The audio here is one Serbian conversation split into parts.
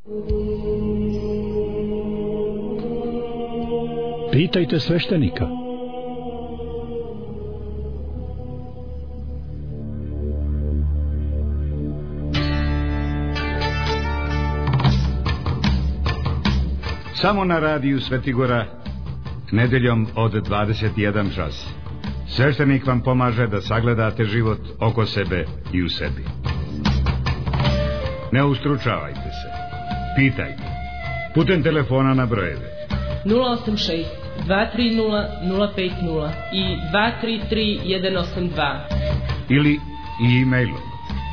Pitajte sveštenika. Samo na radiju Svetigora, nedeljom od 21 čas. Sveštenik vam pomaže da sagledate život oko sebe i u sebi. Ne ustručavajte se. Pitajte. Putem telefona na brojeve 086 230 050 i 233 182 ili e-mailom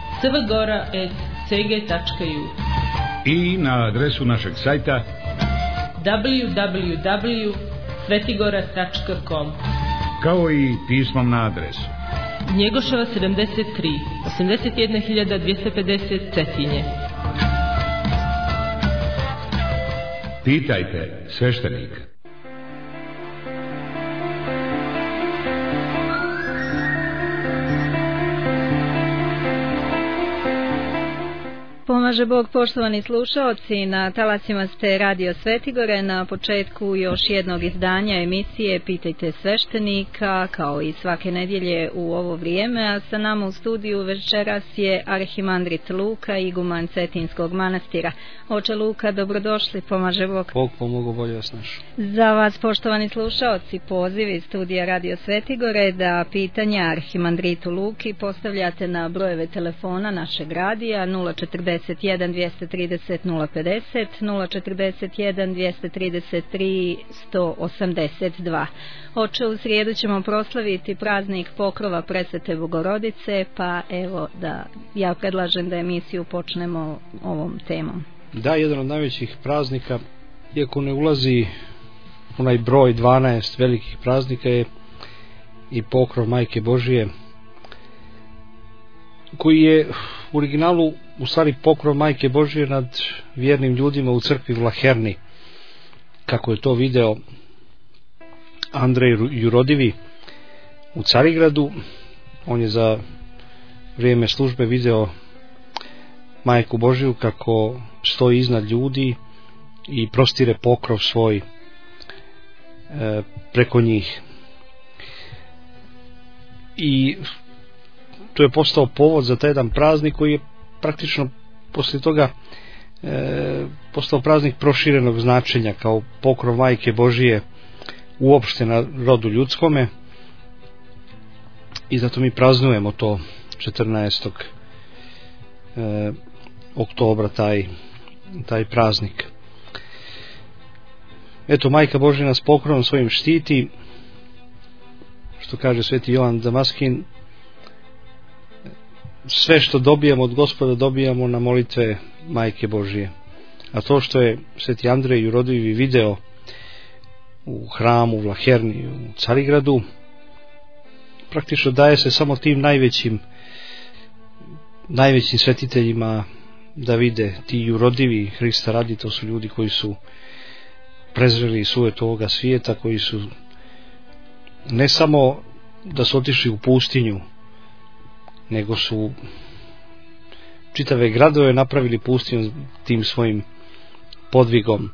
svgora@cg.ju i na adresu našeg sajta www.svetigora.com, kao i pismom na adresu Njegoševa 73 81250 Cetinje. Pitajte sveštenika. Pomaže Bog, poštovani slušaoci, na talasima ste Radio Svetigore, na početku još jednog izdanja emisije Pitajte sveštenika, kao i svake nedjelje u ovo vrijeme, a sa nama u studiju večeras je arhimandrit Luka, iguman Cetinskog manastira. Oče Luka, dobrodošli, pomaže Bog. Bog pomogu, bolje vas naš. Za vas, poštovani slušaoci, poziv iz studija Radio Svetigore da pitanja arhimandritu Luki postavljate na brojeve telefona našeg radija 041 230 050, 041 233 182. Oče, u srijedu ćemo proslaviti praznik pokrova Presvete Bogorodice, pa evo da ja predlažem da emisiju počnemo ovom temom. Da, jedan od najvećih praznika, iako ne ulazi onaj broj 12 velikih praznika, je i pokrov Majke Božije, koji je u originalu u stvari pokrov Majke Božije nad vjernim ljudima u crkvi Vlaherni, kako je to video Andrej Jurodivi u Carigradu. On je za vrijeme službe video Majku Božiju kako stoji iznad ljudi i prostire pokrov svoj preko njih. I to je postao povod za taj jedan praznik koji je praktično poslije toga postao praznik proširenog značenja kao pokrov Majke Božije uopšte na rodu ljudskome, i zato mi praznujemo to 14. oktobra taj praznik. Eto, Majka Božja nas pokrovom svojim štiti, što kaže sveti Jovan Damaskin. Sve što dobijamo od Gospoda dobijamo na molitve Majke Božije. A to što je sveti Andrej Jurodivi video u hramu u Vlaherni u Carigradu, praktično daje se samo tim najvećim svetiteljima da vide. Ti Jurodivi, Hrista radi, to su ljudi koji su prezreli sujetu ovoga svijeta, koji su ne samo da su otišli u pustinju, nego su čitave gradove napravili pustinjom tim svojim podvigom.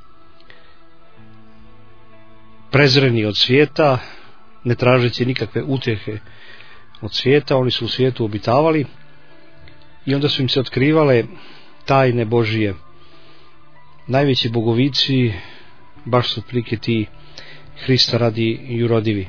Prezreni od svijeta, ne tražeći nikakve utjehe od svijeta, oni su u svijetu obitavali i onda su im se otkrivale tajne Božije. Najveći bogovici baš su otprilike ti Hrista radi Jurodivi.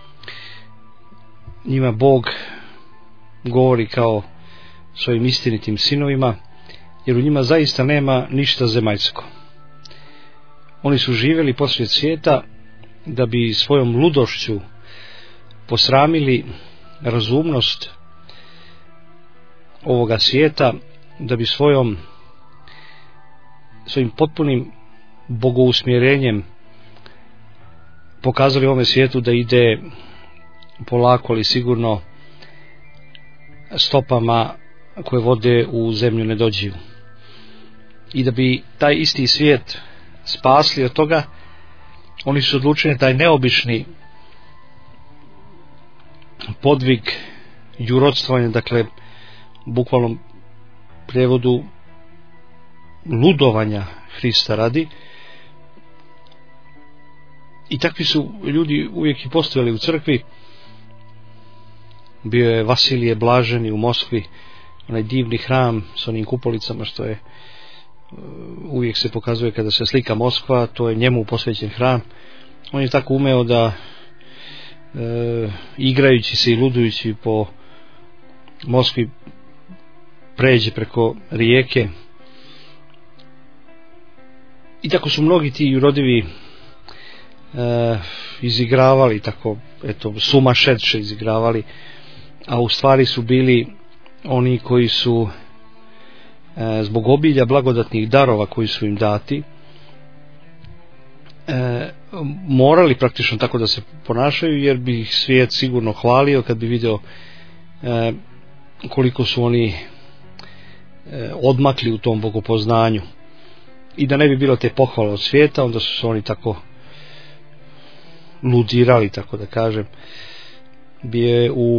Njima Bog govori kao svojim istinitim sinovima, jer u njima zaista nema ništa zemaljsko. Oni su živjeli posred svijeta da bi svojom ludošću posramili razumnost ovoga svijeta, da bi svojim potpunim bogousmjerenjem pokazali ovome svijetu da ide polako ali sigurno stopama koje vode u zemlju nedođivu. I da bi taj isti svijet spasli od toga, oni su odlučili taj neobični podvig jurodstvovanja, dakle u bukvalnom prijevodu ludovanja Hrista radi. I takvi su ljudi uvijek i postojali u crkvi. Bio je Vasilije Blaženi u Moskvi, onaj divni hram s onim kupolicama što je uvijek se pokazuje kada se slika Moskva, to je njemu posvećen hram. On je tako umeo da igrajući se i ludujući po Moskvi pređe preko rijeke. I tako su mnogi ti jurodivi izigravali, tako eto sumašedše izigravali, a u stvari su bili oni koji su zbog obilja blagodatnih darova koji su im dati morali praktično tako da se ponašaju, jer bi ih svijet sigurno hvalio kad bi video koliko su oni odmakli u tom bogopoznanju. I da ne bi bilo te pohvale od svijeta, onda su se oni tako ludirali, tako da kažem. Bio je u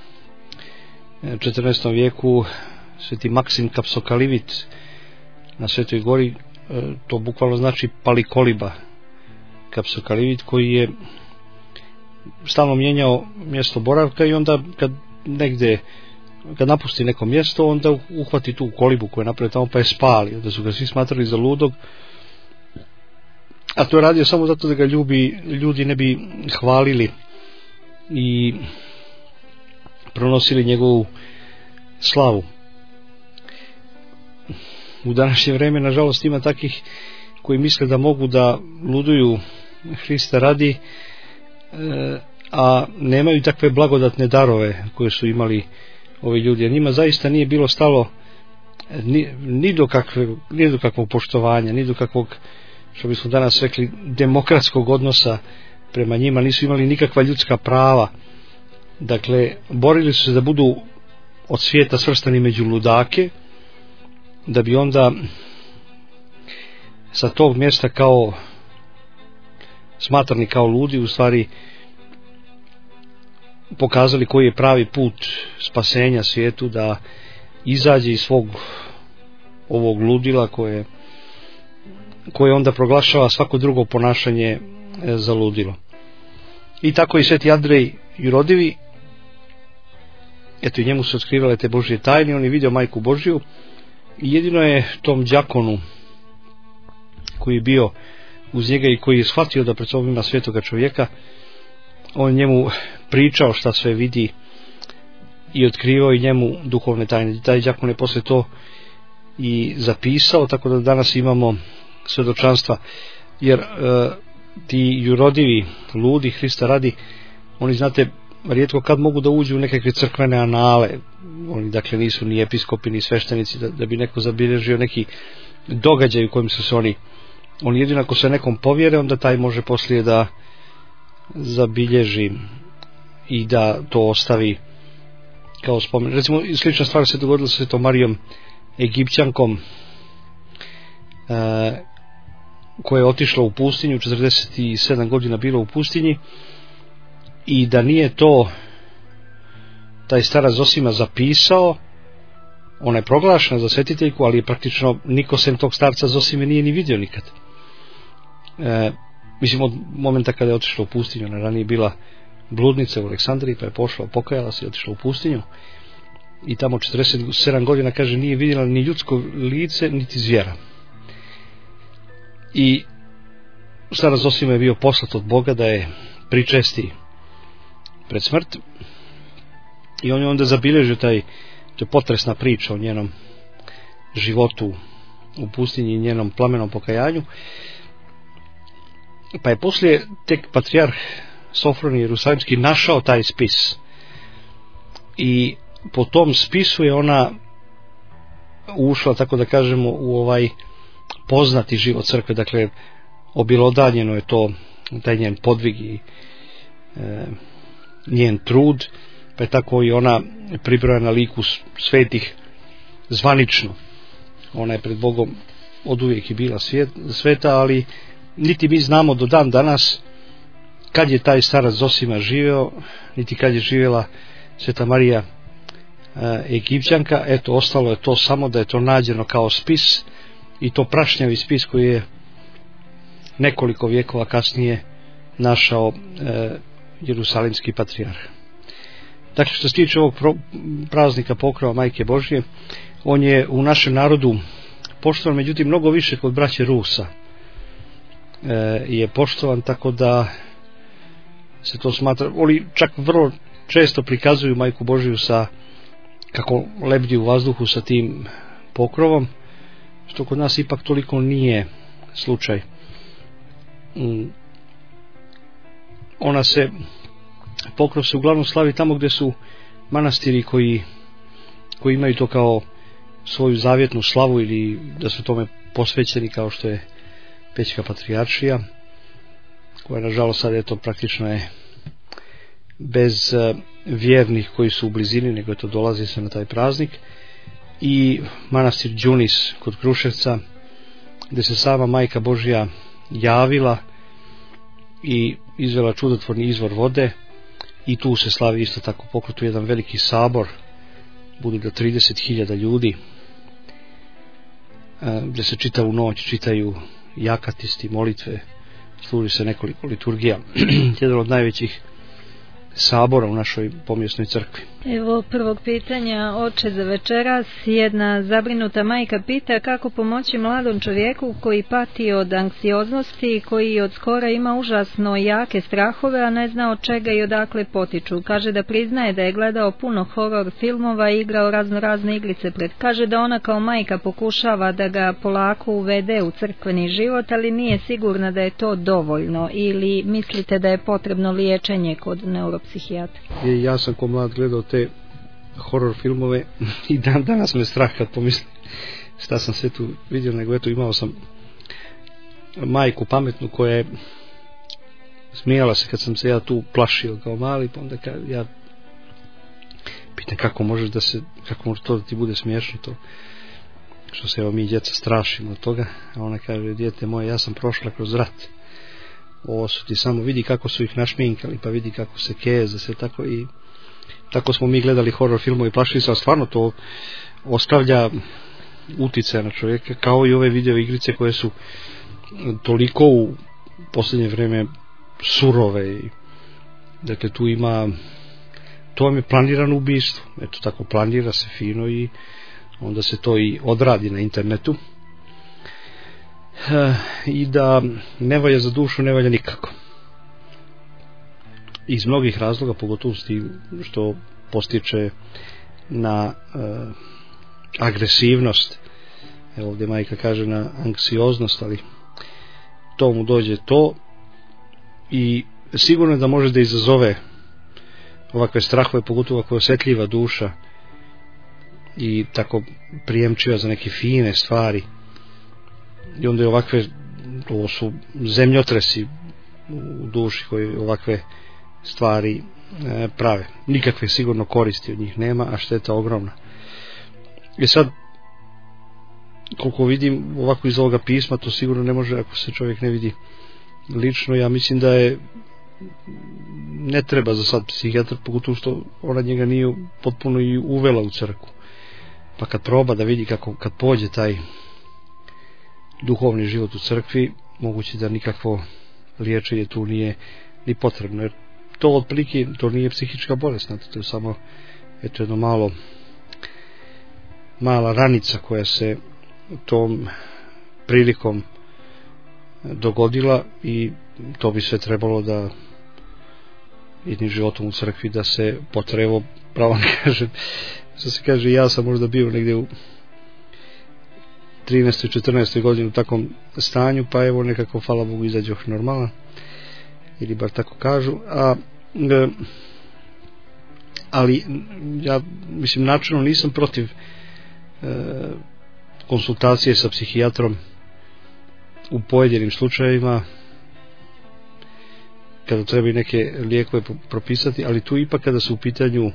14. vijeku sveti Maksim Kapsokalivit na Svetoj gori, to bukvalno znači palikoliba Kapsokalivit, koji je stalno mijenjao mjesto boravka i onda kad napusti neko mjesto, onda uhvati tu kolibu koju je napravio tamo pa je spali, onda su ga svi smatrali za ludog, a to je radio samo zato da ga ljudi ne bi hvalili i pronosili njegovu slavu. U današnje vrijeme nažalost ima takih koji misle da mogu da luduju Hrista radi, a nemaju takve blagodatne darove koje su imali ovi ljudi. A njima zaista nije bilo stalo ni do kakvog poštovanja, ni do kakvog, što bismo danas rekli, demokratskog odnosa prema njima. Nisu imali nikakva ljudska prava. Dakle, borili su se da budu od svijeta svrstani među ludake, da bi onda sa tog mjesta kao smatrani kao ludi u stvari pokazali koji je pravi put spasenja svijetu, da izađe iz svog ovog ludila koje onda proglašava svako drugo ponašanje za ludilo. I tako i sveti Andrej Jurodivi, eto i njemu su otkrivale te Božje tajne, on je vidio Majku Božju i jedino je tom đakonu koji je bio uz njega i koji je shvatio da pred sobom ima svetoga čovjeka, on njemu pričao šta sve vidi i otkrivao i njemu duhovne tajne. Taj đakon je posle to i zapisao, tako da danas imamo svjedočanstva, jer ti jurodivi ludi Hrista radi, oni znate rijetko kad mogu da uđu u nekakve crkvene anale, oni dakle nisu ni episkopi ni sveštenici da bi neko zabilježio neki događaj u kojem su se oni jedino ako se nekom povjere, onda taj može poslije da zabilježi i da to ostavi kao spomen. Recimo slična stvar se dogodila sa Svetom Marijom Egipćankom, koja je otišla u pustinju, 47 godina bila u pustinji, i da nije to taj starac Zosima zapisao, ona je proglašena za svetiteljku, ali je praktično niko sem tog starca Zosime nije ni vidio nikad. Mislim od momenta kada je otišla u pustinju, ona ranije bila bludnica u Aleksandriji, pa je pošla, pokajala se i otišla u pustinju i tamo 47 godina, kaže, nije vidjela ni ljudsko lice niti zvijera. I starac Zosima je bio poslat od Boga da je pričesti pred smrt i on je onda zabilježio to je potresna priča o njenom životu u pustinji i njenom plamenom pokajanju. Pa je poslije tek patrijarh Sofronij Jerusalimski našao taj spis i po tom spisu je ona ušla, tako da kažemo, u ovaj poznati život crkve. Dakle, obilodanjeno je to, taj njen podvig i njen trud, pa je tako i ona pribrojana liku svetih zvanično. Ona je pred Bogom oduvijek i bila sveta, ali niti mi znamo do dan danas kad je taj starac Zosima živeo, niti kad je živjela Sveta Marija Egipćanka. Eto, ostalo je to samo da je to nađeno kao spis i to prašnjavi spis koji je nekoliko vjekova kasnije našao Jerusalimski patrijarh. Dakle, što se tiče ovog praznika Pokrova Majke Božje, on je u našem narodu poštovan, međutim mnogo više kod braće Rusa je poštovan, tako da se to smatra, oni čak vrlo često prikazuju Majku Božju sa kako lebdi u vazduhu sa tim pokrovom, što kod nas ipak toliko nije slučaj. Pokrov se uglavnom slavi tamo gdje su manastiri koji imaju to kao svoju zavjetnu slavu ili da su tome posvećeni, kao što je Pećka patrijaršija, koja nažalost sad praktično je bez vjernih koji su u blizini, nego to dolazi se na taj praznik, i manastir Đunis kod Kruševca, gdje se sama Majka Božja javila i izvela čudotvorni izvor vode, i tu se slavi isto tako pokrov, jedan veliki sabor, bude do 30.000 ljudi, gdje se čitavu noć čitaju jakatisti, molitve, služi se nekoliko liturgija. Jedan od najvećih sabora u našoj pomjesnoj crkvi. Evo prvog pitanja, oče, za večeras. Jedna zabrinuta majka pita kako pomoći mladom čovjeku koji pati od anksioznosti, koji od skora ima užasno jake strahove, a ne zna od čega i odakle potiču. Kaže da priznaje da je gledao puno horor filmova i igrao razne igrice pred. Kaže da ona kao majka pokušava da ga polako uvede u crkveni život, ali nije sigurna da je to dovoljno, ili mislite da je potrebno liječenje kod neuropsihijatra? Ja sam ko mlad gledao te horor filmove i danas me strah kad pomislim šta sam sve tu vidio, nego eto imao sam majku pametnu koja je smijala se kad sam se ja tu plašio kao mali, pa onda ja pitam kako može to da ti bude smiješno, to što se evo mi djeca strašimo od toga, a ona kaže, dijete moje, ja sam prošla kroz rat, ovo su ti samo, vidi kako su ih našminkali, pa vidi kako se keze, sve tako, i tako smo mi gledali horror filmove i plašili se, a stvarno to ostavlja utjecaj na čovjeka, kao i ove video igrice koje su toliko u posljednje vrijeme surove. Dakle, tu ima, to vam je planirano ubistvo, eto tako, planira se fino i onda se to i odradi na internetu, i da ne valja za dušu, ne valja nikako. Iz mnogih razloga, pogotovo s tim što postiče na agresivnost, evo ovdje majka kaže na anksioznost, ali to mu dođe to, i sigurno je da može da izazove ovakve strahove, pogotovo ako je osjetljiva duša i tako prijemčiva za neke fine stvari, i onda je ovo su zemljotresi u duši koji ovakve stvari prave. Nikakve sigurno koristi od njih nema, a šteta ogromna. I sad, koliko vidim ovako iz ovoga pisma, to sigurno ne može ako se čovjek ne vidi lično. Ja mislim da ne treba za sad psihijatar, pogotovo što ona njega nije potpuno i uvela u crkvu, pa kad proba da vidi kako kad pođe taj duhovni život u crkvi, moguće da nikakvo liječenje tu nije ni potrebno, jer to otprilike, to nije psihička bolest, to je samo jedno mala ranica koja se tom prilikom dogodila, i to bi sve trebalo da jednim životom u crkvi da se potrebu, pravo ne kažem, što se kaže, ja sam možda bio negdje u 13. 14. godini u takvom stanju, pa evo nekako, hvala Bogu, izađoh normalan, ili bar tako kažu, ali ja mislim načelno nisam protiv konsultacije sa psihijatrom u pojedinim slučajevima kada treba i neke lijekove propisati, ali tu ipak kada su u pitanju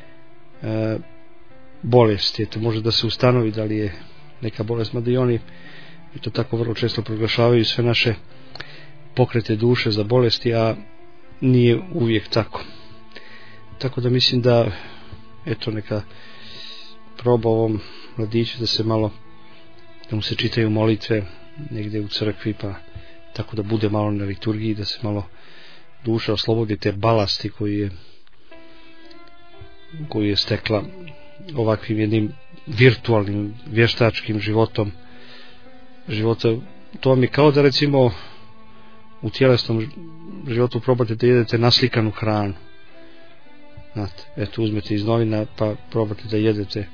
bolesti, to može da se ustanovi da li je neka bolest, mada i oni i to tako vrlo često proglašavaju sve naše pokrete duše za bolesti, a nije uvijek tako. Tako da mislim da eto neka proba ovom mladiću da se malo da mu se čitaju molitve negdje u crkvi, pa tako da bude malo na liturgiji, da se malo duša oslobodi te balasti koju je stekla ovakvim jednim virtualnim vještačkim života. To vam je kao da recimo u tjelesnom životu probate da jedete naslikanu hranu. Znate, eto, uzmete iz novina pa probate da jedete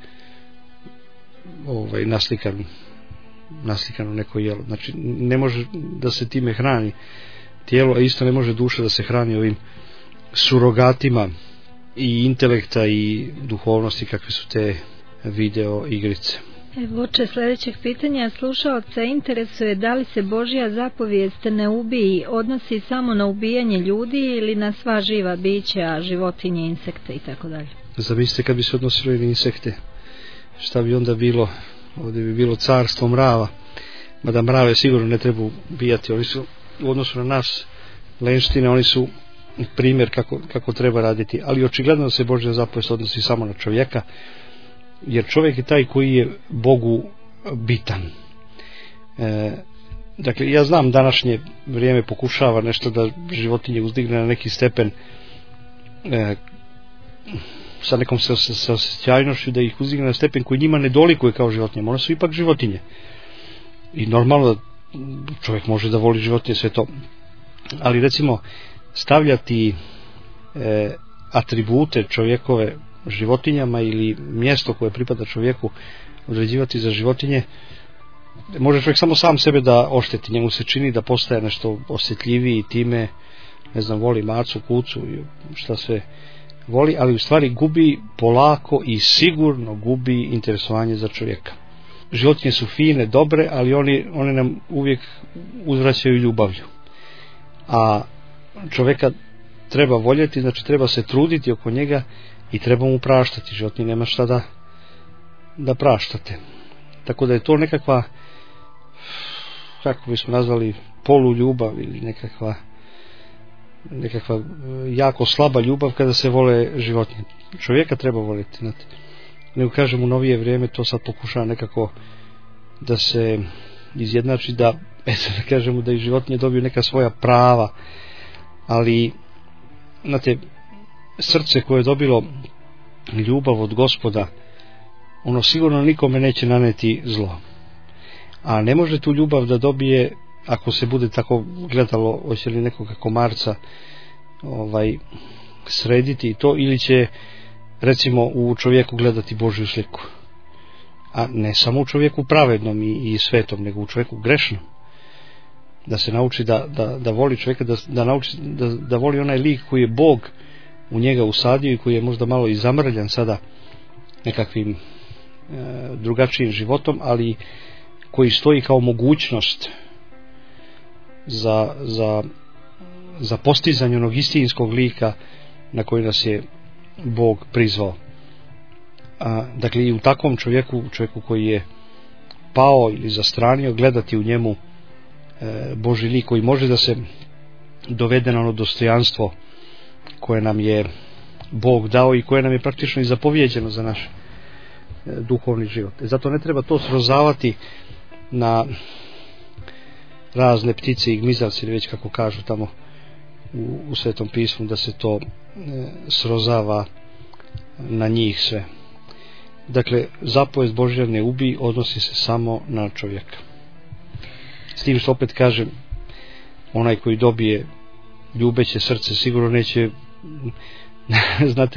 naslikano neko jelo. Znači, ne može da se time hrani tijelo, a isto ne može duša da se hrani ovim surogatima i intelekta i duhovnosti kakve su te video igrice. Voče sljedećeg pitanja slušaoca interesuje da li se Božja zapovijest ne ubiji odnosi samo na ubijanje ljudi ili na sva živa bića, životinje, insekte i tako dalje. Zamislite kad bi se odnosilo i na insekte, šta bi onda bilo? Ovdje bi bilo carstvo mrava, mada mrave sigurno ne treba ubijati, oni su u odnosu na nas lenštine, oni su primjer kako treba raditi, ali očigledno se Božja zapovijest odnosi samo na čovjeka, jer čovjek je taj koji je Bogu bitan. Dakle, ja znam današnje vrijeme pokušava nešto da životinje uzdigne na neki stepen sa nekom saosjećajnošću, da ih uzdigne na stepen koji njima ne dolikuje kao životinje. One su ipak životinje i normalno da čovjek može da voli životinje, sve to, ali recimo stavljati atribute čovjekove životinjama ili mjesto koje pripada čovjeku određivati za životinje, može čovjek samo sam sebe da ošteti. Njemu se čini da postaje nešto osjetljiviji time, ne znam, voli macu, kucu i šta sve voli, ali u stvari gubi polako i sigurno gubi interesovanje za čovjeka. Životinje su fine, dobre, ali one nam uvijek uzvraćaju ljubavlju, a čovjeka treba voljeti, znači treba se truditi oko njega i treba mu praštati. Životinje nema šta da praštate, tako da je to nekakva, kako bismo nazvali, poluljubav ili nekakva jako slaba ljubav kada se vole životinje. Čovjeka treba voljeti, znate. Nego kažem, u novije vrijeme to sad pokušava nekako da se izjednači, da kažemo da i životinje dobiju neka svoja prava, ali znate, srce koje je dobilo ljubav od Gospoda, ono sigurno nikome neće naneti zlo, a ne može tu ljubav da dobije ako se bude tako gledalo hoće li nekoga komarca srediti i to, ili će recimo u čovjeku gledati Božju sliku, a ne samo u čovjeku pravednom i svetom, nego u čovjeku grešnom. Da se nauči da voli čovjeka, da nauči da voli onaj lik koji je Bog u njega usadio i koji je možda malo i zamrljan sada nekakvim drugačijim životom, ali koji stoji kao mogućnost za postizanje onog istinskog lika na koji nas je Bog prizvao. Dakle, i u takvom čovjeku koji je pao ili zastranio, gledati u njemu Božji lik koji može da se dovede na ono dostojanstvo koje nam je Bog dao i koje nam je praktično i zapovjeđeno za naš duhovni život. Zato ne treba to srozavati na razne ptice i gmizavce, ili već kako kažu tamo u Svetom pismu, da se to srozava na njih sve. Dakle, zapovijest Božja ne ubij odnosi se samo na čovjeka. S tim što opet kažem, onaj koji dobije ljubeće srce sigurno neće znate,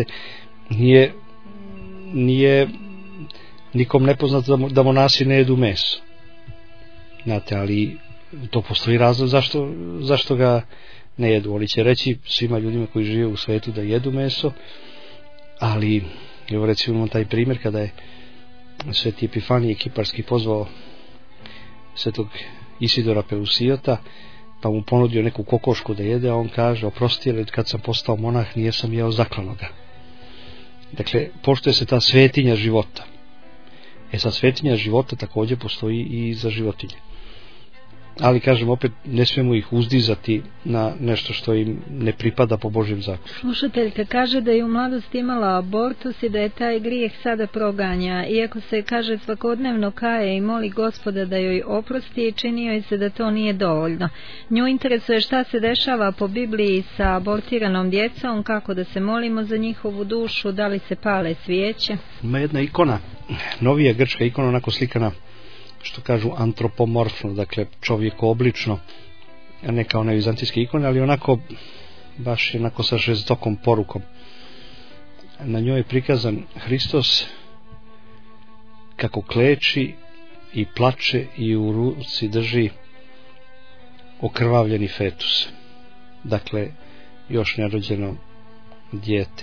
nije nikom nepoznato da monasi ne jedu meso, znate, ali to postoji razlog zašto ga ne jedu. Oni će reći svima ljudima koji žive u svijetu da jedu meso, ali evo recimo imamo taj primjer kada je Sveti Epifanije Kiparski pozvao Svetog Isidora Pelusijota, pa mu ponudio neku kokošku da jede, a on kaže: oprosti, jer kad sam postao monah nijesam jeo zaklanoga. Dakle, poštuje se ta svetinja života. Sad svetinja života također postoji i za životinje. ali kažem opet ne smijemo ih uzdizati na nešto što im ne pripada po Božjem zakonu. Slušateljka kaže da je u mladosti imala abortus i da je taj grijeh sada proganja, iako se kaže svakodnevno kaje i moli Gospoda da joj oprosti, i čini joj se da to nije dovoljno. Nju interesuje šta se dešava po Bibliji sa abortiranom djecom, kako da se molimo za njihovu dušu, da li se pale svijeće. Ima jedna ikona, novija grčka ikona, onako slikana, što kažu antropomorfno, dakle čovjekooblično, a ne kao one vizantijske ikone, ali onako baš onako sa žestokom porukom. Na njoj je prikazan Hristos kako kleči i plače i u ruci drži okrvavljeni fetus, dakle još nerođeno dijete.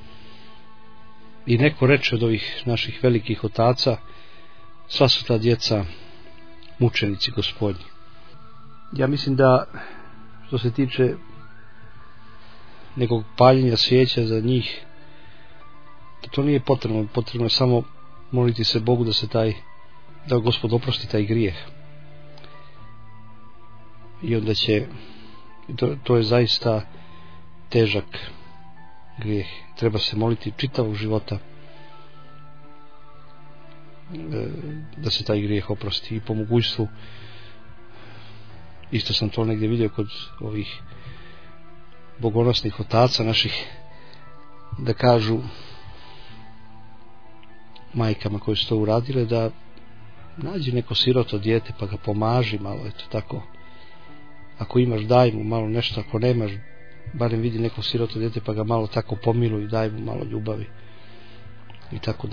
I neko reče od ovih naših velikih otaca, sva su ta djeca mučenici Gospodnji. Ja mislim da što se tiče nekog paljenja svijeća za njih, da to nije potrebno. Potrebno je samo moliti se Bogu da Gospod oprosti taj grijeh. I onda će, to je zaista težak grijeh. Treba se moliti čitavog života da se taj grijeh oprosti. I po mogućstvu, isto sam to negdje vidio kod ovih bogonosnih otaca naših, da kažu majkama koje su to uradile, da nađi neko siroto dijete pa ga pomaži malo, eto tako, ako imaš daj mu malo nešto, ako nemaš barem vidi neko siroto dijete pa ga malo tako pomiluj, daj mu malo ljubavi, i tako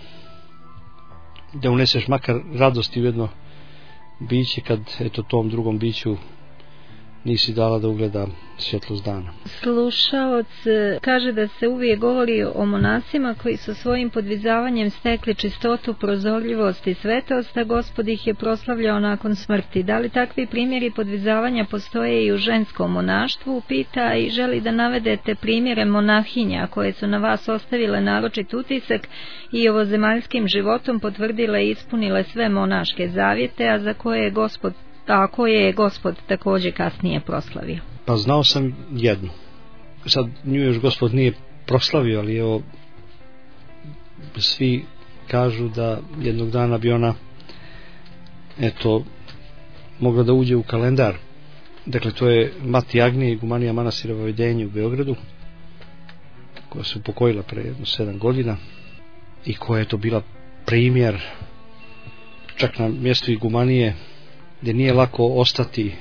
da uneseš makar radosti u jedno biće, kad eto tom drugom biću nisi dala da ugleda svjetlost dana. Slušaoc kaže da se uvijek govori o monasima koji su svojim podvizavanjem stekli čistotu, prozorljivost i svetost, a Gospod ih je proslavljao nakon smrti. Da li takvi primjeri podvizavanja postoje i u ženskom monaštvu? Pita i želi da navedete primjere monahinja koje su na vas ostavile naročit utisak i ovozemaljskim životom potvrdile i ispunile sve monaške zavjete, a za koje je Gospod također kasnije proslavio. Pa znao sam jednu. Sad nju još Gospod nije proslavio, ali evo, svi kažu da jednog dana bi ona eto mogla da uđe u kalendar. Dakle, to je Mati Agnije, igumanija manastira Vavedenje u Beogradu, koja se upokojila pre 7 godina i koja je to bila primjer čak na mjestu igumanije, gdje nije lako ostati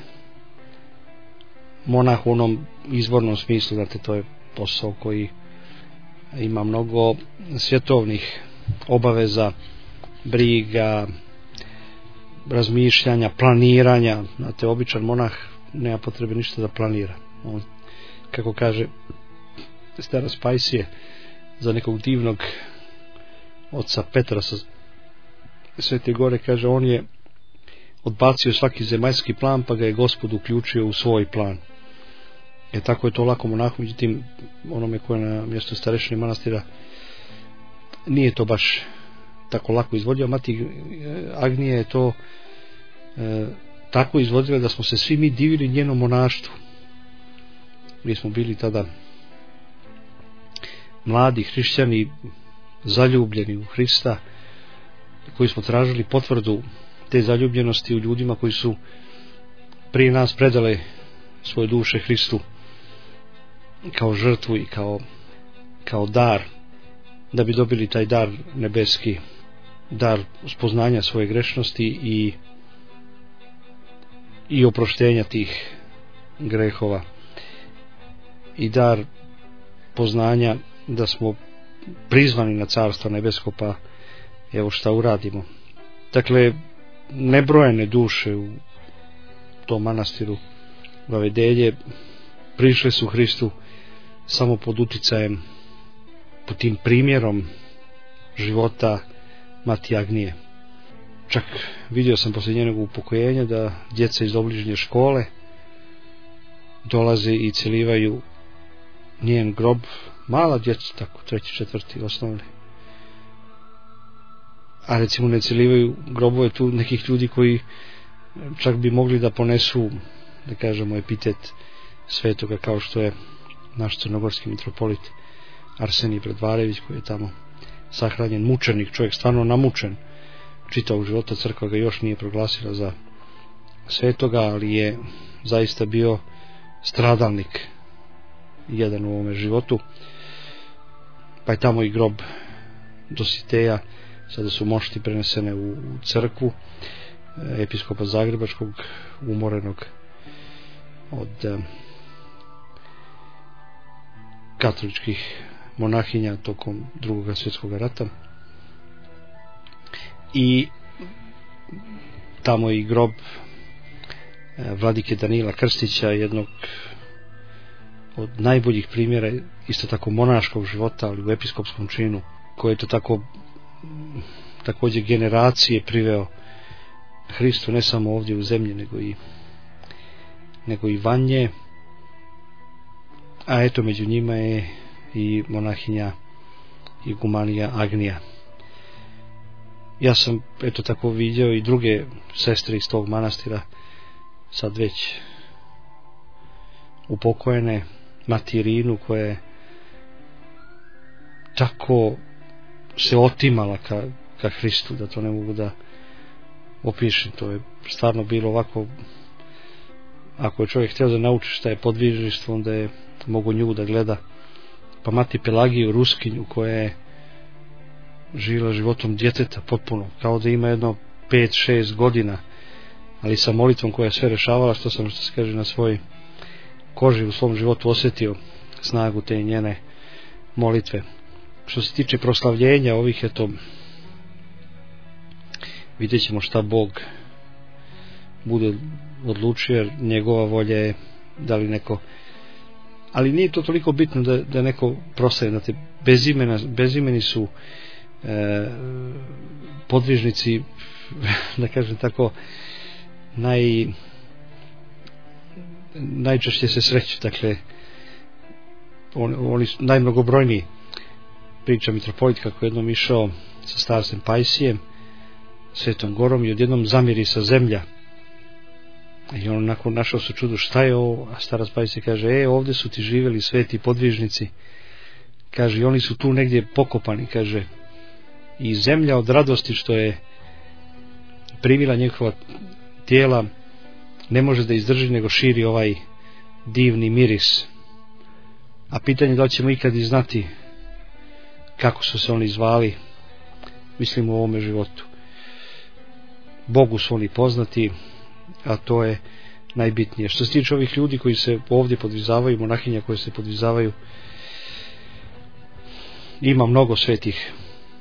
monah u onom izvornom smislu. Znate, to je posao koji ima mnogo svjetovnih obaveza, briga, razmišljanja, planiranja. Znate, običan monah nema potrebe ništa da planira. On, kako kaže stara Spajsije za nekog divnog oca Petra sa Svete Gore, kaže, on je odbacio svaki zemaljski plan pa ga je Gospod uključio u svoj plan. Tako je to lako monahu, međutim onome koje je na mjestu starešine manastira nije to baš tako lako izvodio. Mati Agnija je to tako izvodila da smo se svi mi divili njenom monaštvu. Mi smo bili tada mladi hrišćani, zaljubljeni u Hrista, koji smo tražili potvrdu te zaljubljenosti u ljudima koji su prije nas predale svoje duše Hristu kao žrtvu i kao dar, da bi dobili taj dar nebeski, dar spoznanja svoje grešnosti i oproštenja tih grehova, i dar poznanja da smo prizvani na carstvo nebesko, pa evo šta uradimo. Dakle, nebrojene duše u tom manastiru Vavedelje prišle su Hristu samo pod uticajem, pod tim primjerom života Mati Agnije. Čak vidio sam poslije njenog upokojenja da djeca iz obližnje škole dolaze i celivaju njen grob, mala djeca, tako 3., 4. osnovne. A recimo ne celivaju grobove tu nekih ljudi koji čak bi mogli da ponesu, da kažemo, epitet svetoga, kao što je naš crnogorski mitropolit Arsenij Predvarević, koji je tamo sahranjen, mučenik, čovjek stvarno namučen čitavog života. Crkva ga još nije proglasila za svetoga, ali je zaista bio stradalnik jedan u ovome životu. Pa je tamo i grob Dositeja, sada su mošti prenesene u crkvu, episkopa Zagrebačkog, umorenog od katoličkih monahinja tokom Drugog svjetskog rata. I tamo je i grob vladike Danila Krstića, jednog od najboljih primjera isto tako monaškog života, ali u episkopskom činu, koji je to tako također generacije priveo Hristu, ne samo ovdje u zemlji, nego i van nje. A eto, među njima je i monahinja igumanija Agnija. Ja sam eto tako vidio i druge sestre iz tog manastira, sad već upokojene, mati Irinu, koja je tako se otimala ka Hristu, da to ne mogu da opišem. To je stvarno bilo ovako, ako je čovjek htio da nauči šta je podvižništvo, onda je mogu nju da gleda. Pa mati Pelagiju Ruskinju, koja je živjela životom djeteta potpuno, kao da ima jedno 5-6 godina, ali sa molitvom koja je sve rešavala, što sam, što se kaže, na svoj koži u svom životu osjetio snagu te njene molitve. Što se tiče proslavljenja ovih, eto, vidjet ćemo šta Bog bude odlučio, jer njegova volja je da li neko, ali nije to toliko bitno da neko proslavi. Znate, bezimeni su podvižnici, da kažem tako, najčešće se sreću. Dakle, oni su najmnogobrojniji. Priča mitropolit kako jednom išao sa starcem Pajsijem, Svetom Gorom, i odjednom zamiri sa zemlja. I on nakon našao se čudu, šta je ovo? A starac Pajsije kaže, ovdje su ti živjeli sveti podvižnici. Kaže, i oni su tu negdje pokopani, kaže, i zemlja od radosti što je primila njihova tijela ne može da izdrži, nego širi ovaj divni miris. A pitanje da ćemo ikad i znati kako su se oni zvali, mislim, u ovome životu. Bogu su oni poznati, a to je najbitnije. Što se tiče ovih ljudi koji se ovdje podvizavaju, monahinja koje se podvizavaju, ima mnogo svetih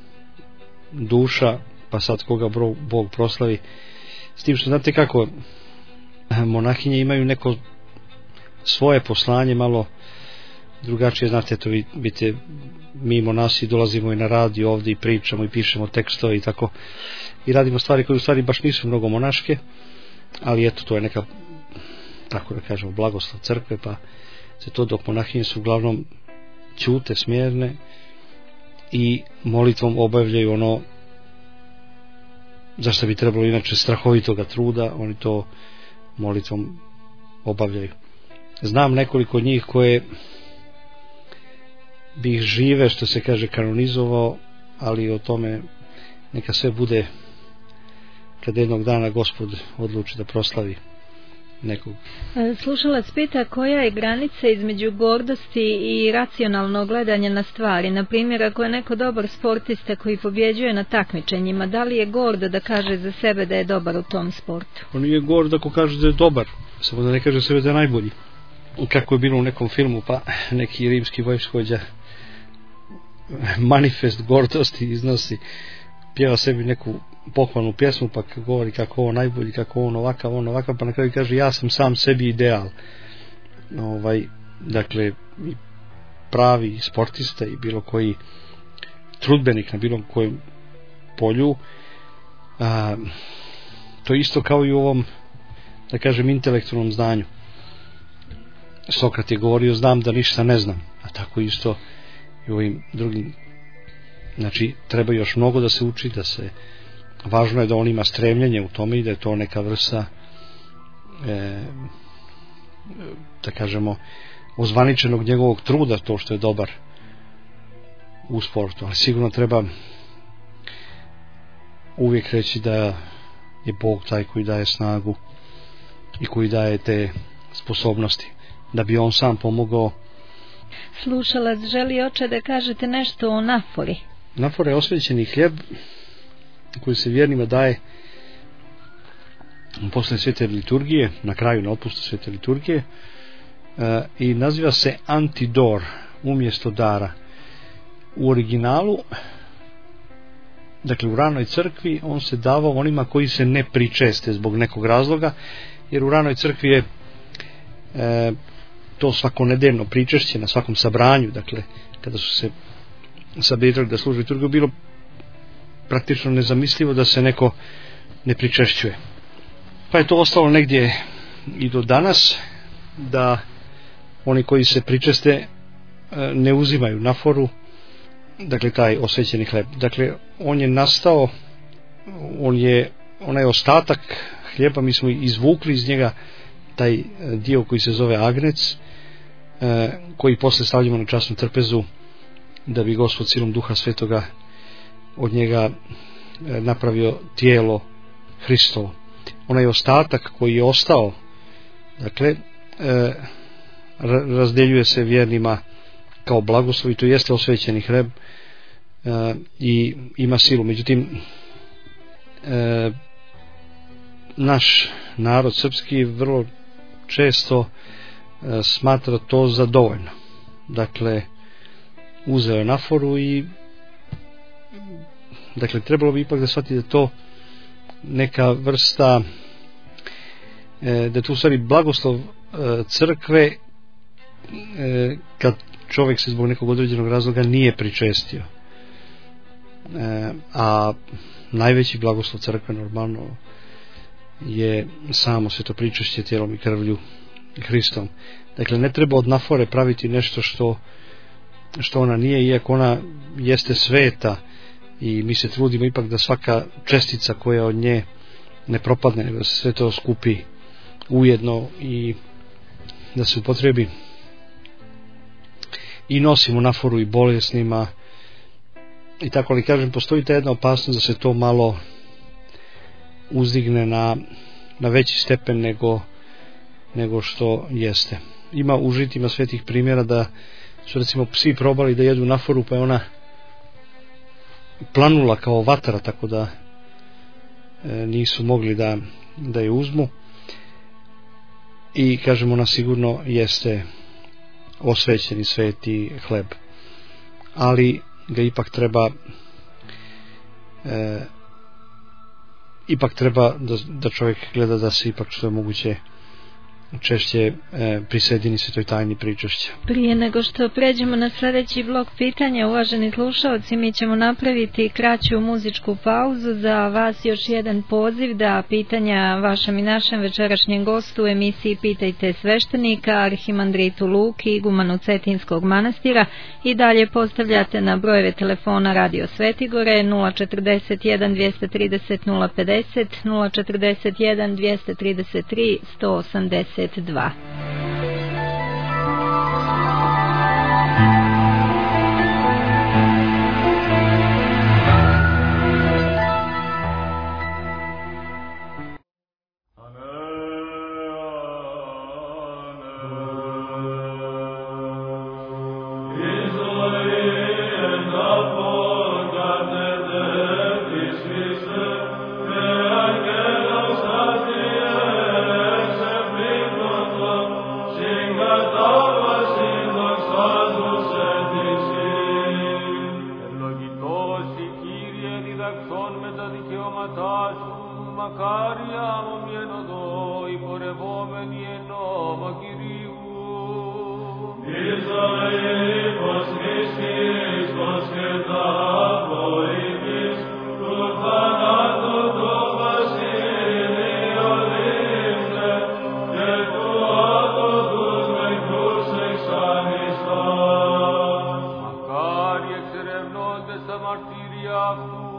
duša, pa sad koga Bog proslavi. S tim što znate kako monahinje imaju neko svoje poslanje malo drugačije. Znate, to vidite, mi monasi dolazimo i na radio ovdje i pričamo i pišemo tekstove i tako, i radimo stvari koje u stvari baš nisu mnogo monaške, ali eto, to je neka, tako da kažemo, blagoslov crkve, pa se to, dok monahinje su uglavnom ćute, smjerne i molitvom obavljaju ono zašto bi trebalo inače strahovitoga truda, oni to molitvom obavljaju. Znam nekoliko njih koje bi ih žive, što se kaže, kanonizovao, ali o tome neka sve bude kada jednog dana Gospod odluči da proslavi nekog. Slušalac pita koja je granica između gordosti i racionalnog gledanja na stvari. Na primjer, ako je neko dobar sportista koji pobjeđuje na takmičenjima, da li je gordo da kaže za sebe da je dobar u tom sportu? On je gordo ako kaže da je dobar, samo da ne kaže sebe da je najbolji. Kako je bilo u nekom filmu, pa neki rimski vojskovođa manifest gordosti iznosi, pjeva sebi neku pohvalnu pjesmu, pa govori kako ovo najbolji, kako on ovakav, pa na kraju kaže ja sam sam sebi ideal. Dakle, pravi sportista i bilo koji trudbenik na bilo kojem polju, to isto kao i u ovom, da kažem, intelektualnom znanju. Sokrat je govorio, znam da ništa ne znam, a tako isto i ovim drugim. Znači, treba još mnogo da se uči, važno je da on ima stremljenje u tome i da je to neka vrsta da kažemo, ozvaničenog njegovog truda, to što je dobar u sportu, ali sigurno treba uvijek reći da je Bog taj koji daje snagu i koji daje te sposobnosti, da bi on sam pomogao. Slušalac želi, oče, da kažete nešto o nafori. Nafora je osvećeni hljeb koji se vjernima daje posle svete liturgije, na kraju, na otpustu svete liturgije, i naziva se antidor, umjesto dara. U originalu, dakle u ranoj crkvi, on se davao onima koji se ne pričeste zbog nekog razloga, jer u ranoj crkvi je to svakonedeljno pričešće na svakom sabranju, dakle kada su se sabirali da služe liturgiju, bilo praktično nezamislivo da se neko ne pričešćuje. Pa je to ostalo negdje i do danas, da oni koji se pričeste ne uzimaju naforu, dakle taj osvećeni hleb. Dakle, on je nastao, onaj ostatak hljeba, mi smo izvukli iz njega taj dio koji se zove agnec, koji posle stavljamo na časnu trpezu, da bi Gospod silom Duha Svetoga od njega napravio tijelo Hristovo. Onaj ostatak koji je ostao, dakle, razdeljuje se vjernima kao blagoslov, i to jeste osvećeni hleb i ima silu. Međutim, naš narod srpski vrlo često smatra to za dovoljno. Dakle, uzeo je naforu i dakle trebalo bi ipak da shvati da to neka vrsta, da je to u stvari blagoslov crkve kad čovjek se zbog nekog određenog razloga nije pričestio, a najveći blagoslov crkve normalno je samo sveto pričešće tijelom i krvlju Hristom. Dakle, ne treba od nafore praviti nešto što ona nije, iako ona jeste sveta, i mi se trudimo ipak da svaka čestica koja od nje ne propadne, nego da se sve to skupi ujedno i da se upotrebi. I nosimo naforu i bolesnima i tako, ali kažem, postoji ta jedna opasnost da se to malo uzdigne na veći stepen nego što jeste. Ima u žitima svetih primjera da su recimo psi probali da jedu naforu, pa je ona planula kao vatra, tako da nisu mogli da je uzmu. I kažemo, ona sigurno jeste osvećeni sveti hleb, ali ga ipak treba da čovjek gleda da se ipak što je moguće češće prisjedini se toj tajni pričešća. Prije nego što pređemo na sljedeći blok pitanja, uvaženi slušalci, mi ćemo napraviti kraću muzičku pauzu. Za vas još jedan poziv da pitanja vašem i našem večerašnjem gostu u emisiji Pitajte sveštenika, arhimandritu Luki, igumanu Cetinskog manastira, i dalje postavljate na brojeve telefona Radio Svetigore 041 230 050, 041 233 182.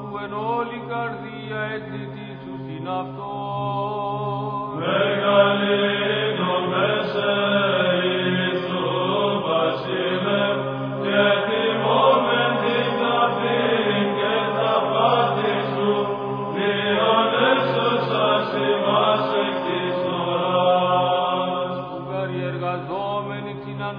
Megale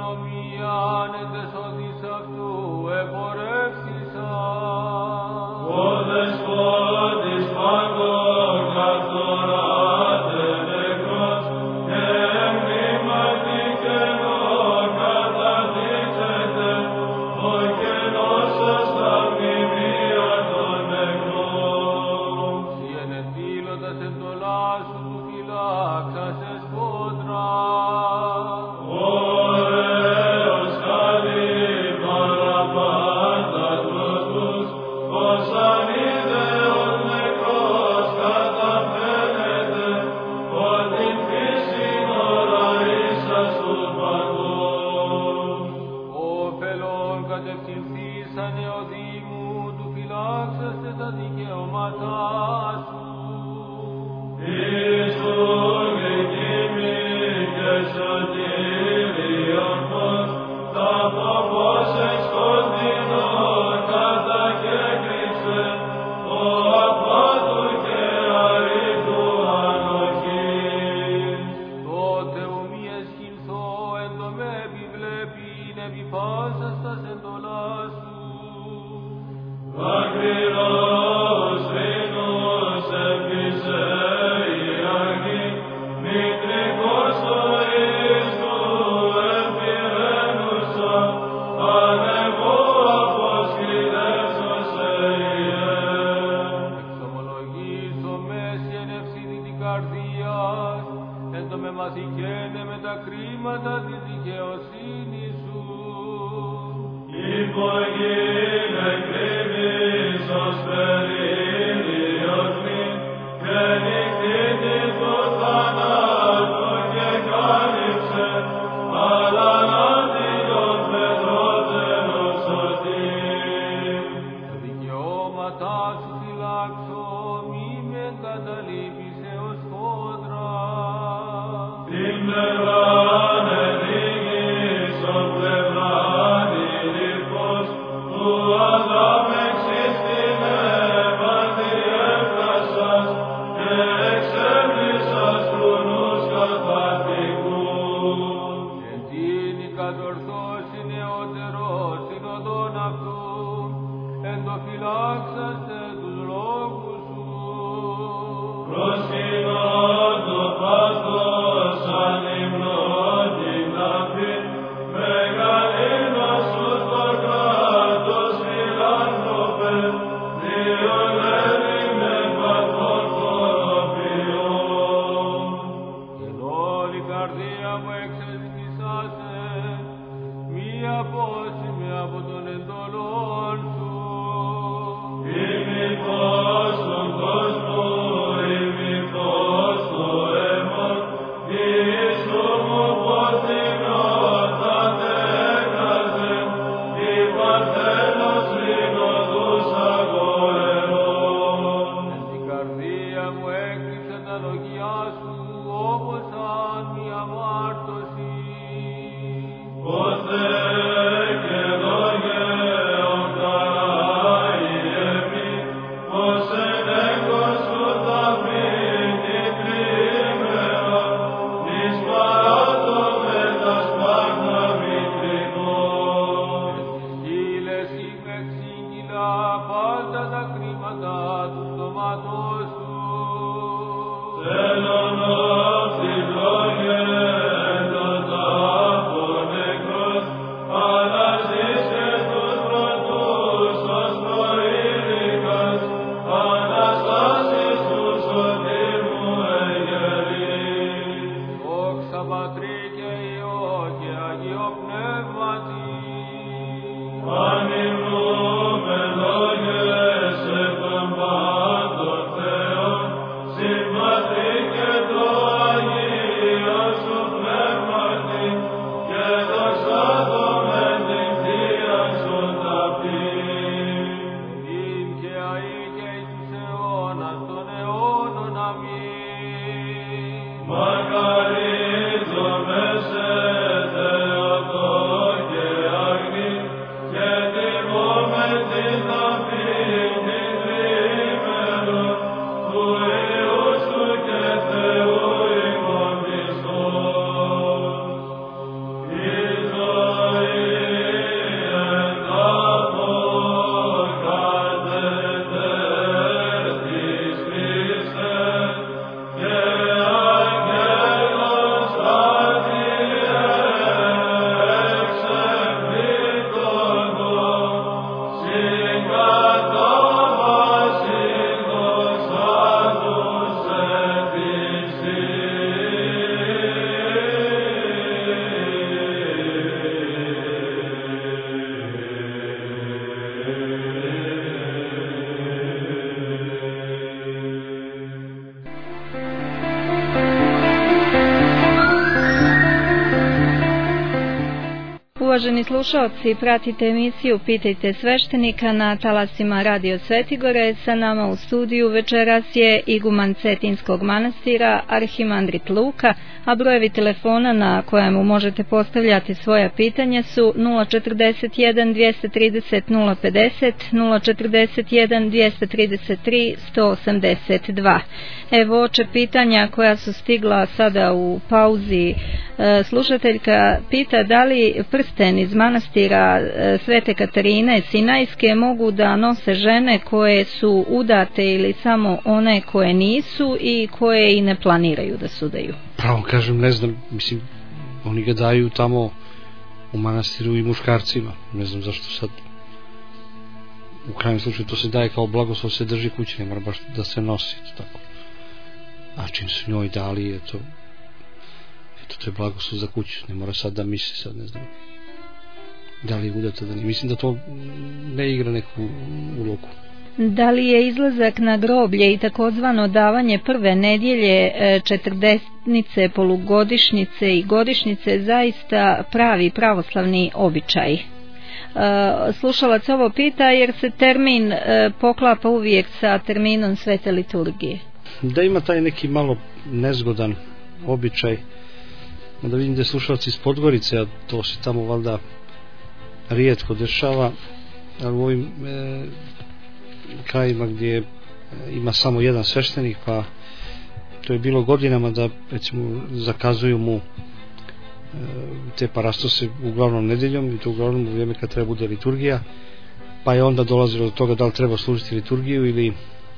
προνομίαν εν τες οδείς αυτού επορεύθησα. Ο δεσπότης πάντων καθοράτε νεκρός και εμνήματι κενό καταδείξετε ο κενός σας τα μνημεία των νεκρών. Συ ενετήλωτας εντολάς σου του φυλάξας εσπότρα. Ωραίος καλή παραπάντα τροτούς, ως αν ιδεος νεκρός καταφαίνεται, ότι φύσιν ώρα ίσας του παντός. Όφελον κατευθυνθήσανε οδοί μου του φυλάξαστε τα δικαιώματά σου. Ιησούν εκείμη και σωτήριον πως, τα φόβος εξκοντινό κατακέκριψε, ο απάτου και αρήτου ανοχής. Τότε ουμή εσχυνθώ εν το με επιβλέπειν επί πάσας τας εντολάς σου. Ακρηρός ρήνους έπεισε η αγνή, μητρικός το εις του επιρρένουσα, ανεβώ αποσκηνεύσω σε ιερ. Εξομολογήσω μέση εν ευθύνη την καρδίας, εν το με μαθηκένε με τα κρίματα της δικαιοσύνης σου. Υπογίνε κρύβεις ως περίλιος μη, και νυχτήτη του θανάτου και κάλυψε, αλλά αντίον πετρότερος σωτήρ. Τα δικαιώματά σου φυλάξω, μη με καταλείπεις έως χόντρα. Την πλευράν ενήγεις, ο πλευράν ηλιφός, του Αδάμ εξίστην Εύαν διέφρασας, και εξέβλησας φρουνούς καθαρτικούς. Εντείνει κατορθώσει νεότερος συνοδόν αυτού, εν το φυλάξαστε τους λόγους σου. Προσκυνών το πάθος σαν υμνόν την ταφή, μεγαλύνος σου το κράτος φιλάνθρωπε, διολεύει με παθών χοροποιών. Εν όλη η καρδία μου εξεσπισάσε, μη απόσυμε από τον εντολόν σου. Είμαι φως στον κόσμο, είμαι φως στο αίμα, Ιησού μου ποθηνότατε έκραζε, η Παρθένος λινοδούς αγοερών. Εν την καρδία μου έκρυψε τα λογιά σου, όπως αν μια μάρτωση. Ποθε και λόγε οχταράει εμεί, πως ενέκος σου θα μείνει τρίμερα, εις παράτο με τα σπάγνα μητρικών. Σκύλες είμαι ξύγυλα πάντα τα κρίματα του στόματός σου. Θέλον όψη λόγε εν τον τάφο νεκρός, αναζήσε τους πρωτούς ως προήλικας, αναστάσεις του σωτήρ μου εγερείς. Δόξα Πατρί και Υιό και Αγίο Πνεύματι. Ανυμνούμε λόγες εκ των πάντων Θεών, συμπατή και το Αγίο σου Πνεύματι, και δοξάτω με την Θεία σου ταπή. Ειν και αεί και εις τους αιώνας των αιώνων. Αμήν. Μακαρίζομαι σε Θεοτό και αγνή, και τιμούμε την ταφή την τριήμερον, του Υιού σου και Θεού ημών πιστών. uvaženi slušalci, pratite emisiju Pitajte sveštenika na talasima Radio Svetigore. Sa nama u studiju večeras je iguman Cetinskog manastira Arhimandrit Luka, a brojevi telefona na kojemu možete postavljati svoja pitanja su 041 230 050, 041 233 182. Evo oče pitanja koja su stigla sada u pauzi. Slušateljka pita da li prsten iz manastira Svete Katarine Sinajske mogu da nose žene koje su udate ili samo one koje nisu i koje i ne planiraju da se udaju? Pravo kažem, ne znam, mislim, oni ga daju tamo u manastiru i muškarcima, ne znam zašto sad. U krajnjem slučaju to se daje kao blagoslov, se drži kući, ne mora baš da se nosi, tako. A čim su njoj dali, eto, to je blagoslov za kuću, ne mora sad da misli, sad ne znam da li je udata, da ne. Mislim da to ne igra neku ulogu. Da li je izlazak na groblje i takozvano davanje prve nedjelje, četrdesnice, polugodišnjice i godišnjice zaista pravi pravoslavni običaj? Slušalac ovo pita jer se termin poklapa uvijek sa terminom svete liturgije. Da ima taj neki malo nezgodan običaj, da vidim da je slušalac iz Podgorice, a to se tamo valjda rijetko dešava, ali u ovim krajima gdje ima samo jedan sveštenik, pa to je bilo godinama da recimo zakazuju mu te parastose uglavnom nedeljom, i to uglavnom u vrijeme kad treba bude liturgija, pa je onda dolazilo do toga da li treba služiti liturgiju ili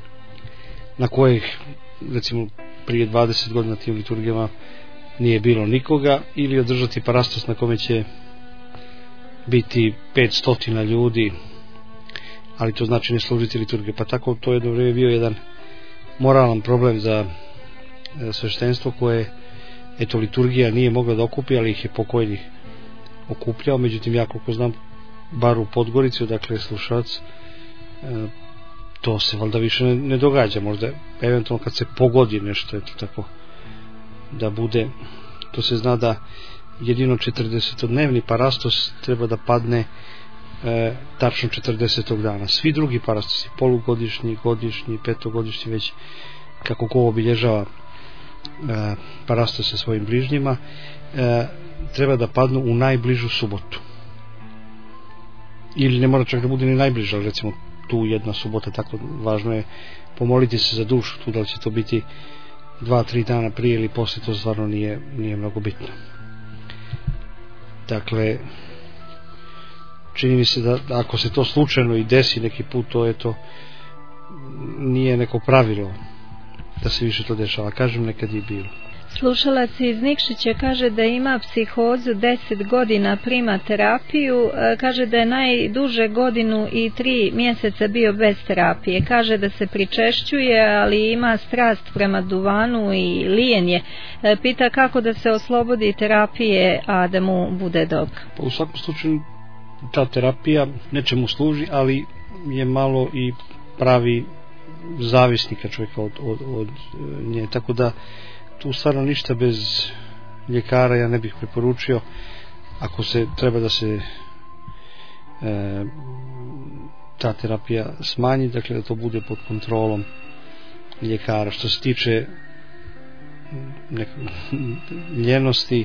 na kojih recimo prije 20 godina tim liturgijama nije bilo nikoga, ili održati parastos na kome će biti 500 ljudi, ali to znači ne služiti liturgiju. Pa tako to je do vrijeme bio jedan moralan problem za sveštenstvo koje eto liturgija nije mogla da okupi, ali ih je pokojni okupljao. Međutim, ja koliko znam, bar u Podgorici, odakle je slušalac, to se valjda više ne događa. Možda eventualno kad se pogodi nešto, eto tako da bude, to se zna da jedino 40-dnevni parastos treba da padne tačno 40. dana. Svi drugi parastosi, polugodišnji, godišnji, petogodišnji, već kako ko obilježava parastose svojim bližnjima, treba da padnu u najbližu subotu. Ili ne mora čak da bude ni najbliža, ali recimo tu jedna subota, tako važno je pomoliti se za dušu, tu da li će to biti 2-3 dana prije ili poslije, to stvarno nije mnogo bitno. Dakle, čini mi se da ako se to slučajno i desi neki put, to je to, nije neko pravilo da se više to dešava. Kažem, nekad je bilo. Slušalac iz Nikšića kaže da ima psihozu, 10 godina prima terapiju, kaže da je najduže 1 godinu i 3 mjeseca bio bez terapije, kaže da se pričešćuje, ali ima strast prema duvanu i lijenje. Pita kako da se oslobodi terapije, a da mu bude dobro. Pa u svakom slučaju ta terapija nečemu služi, ali je malo i pravi zavisnika čovjeka od nje, tako da tu stvarno ništa bez ljekara ja ne bih preporučio. Ako se treba da se ta terapija smanji, dakle da to bude pod kontrolom ljekara. Što se tiče ljenosti,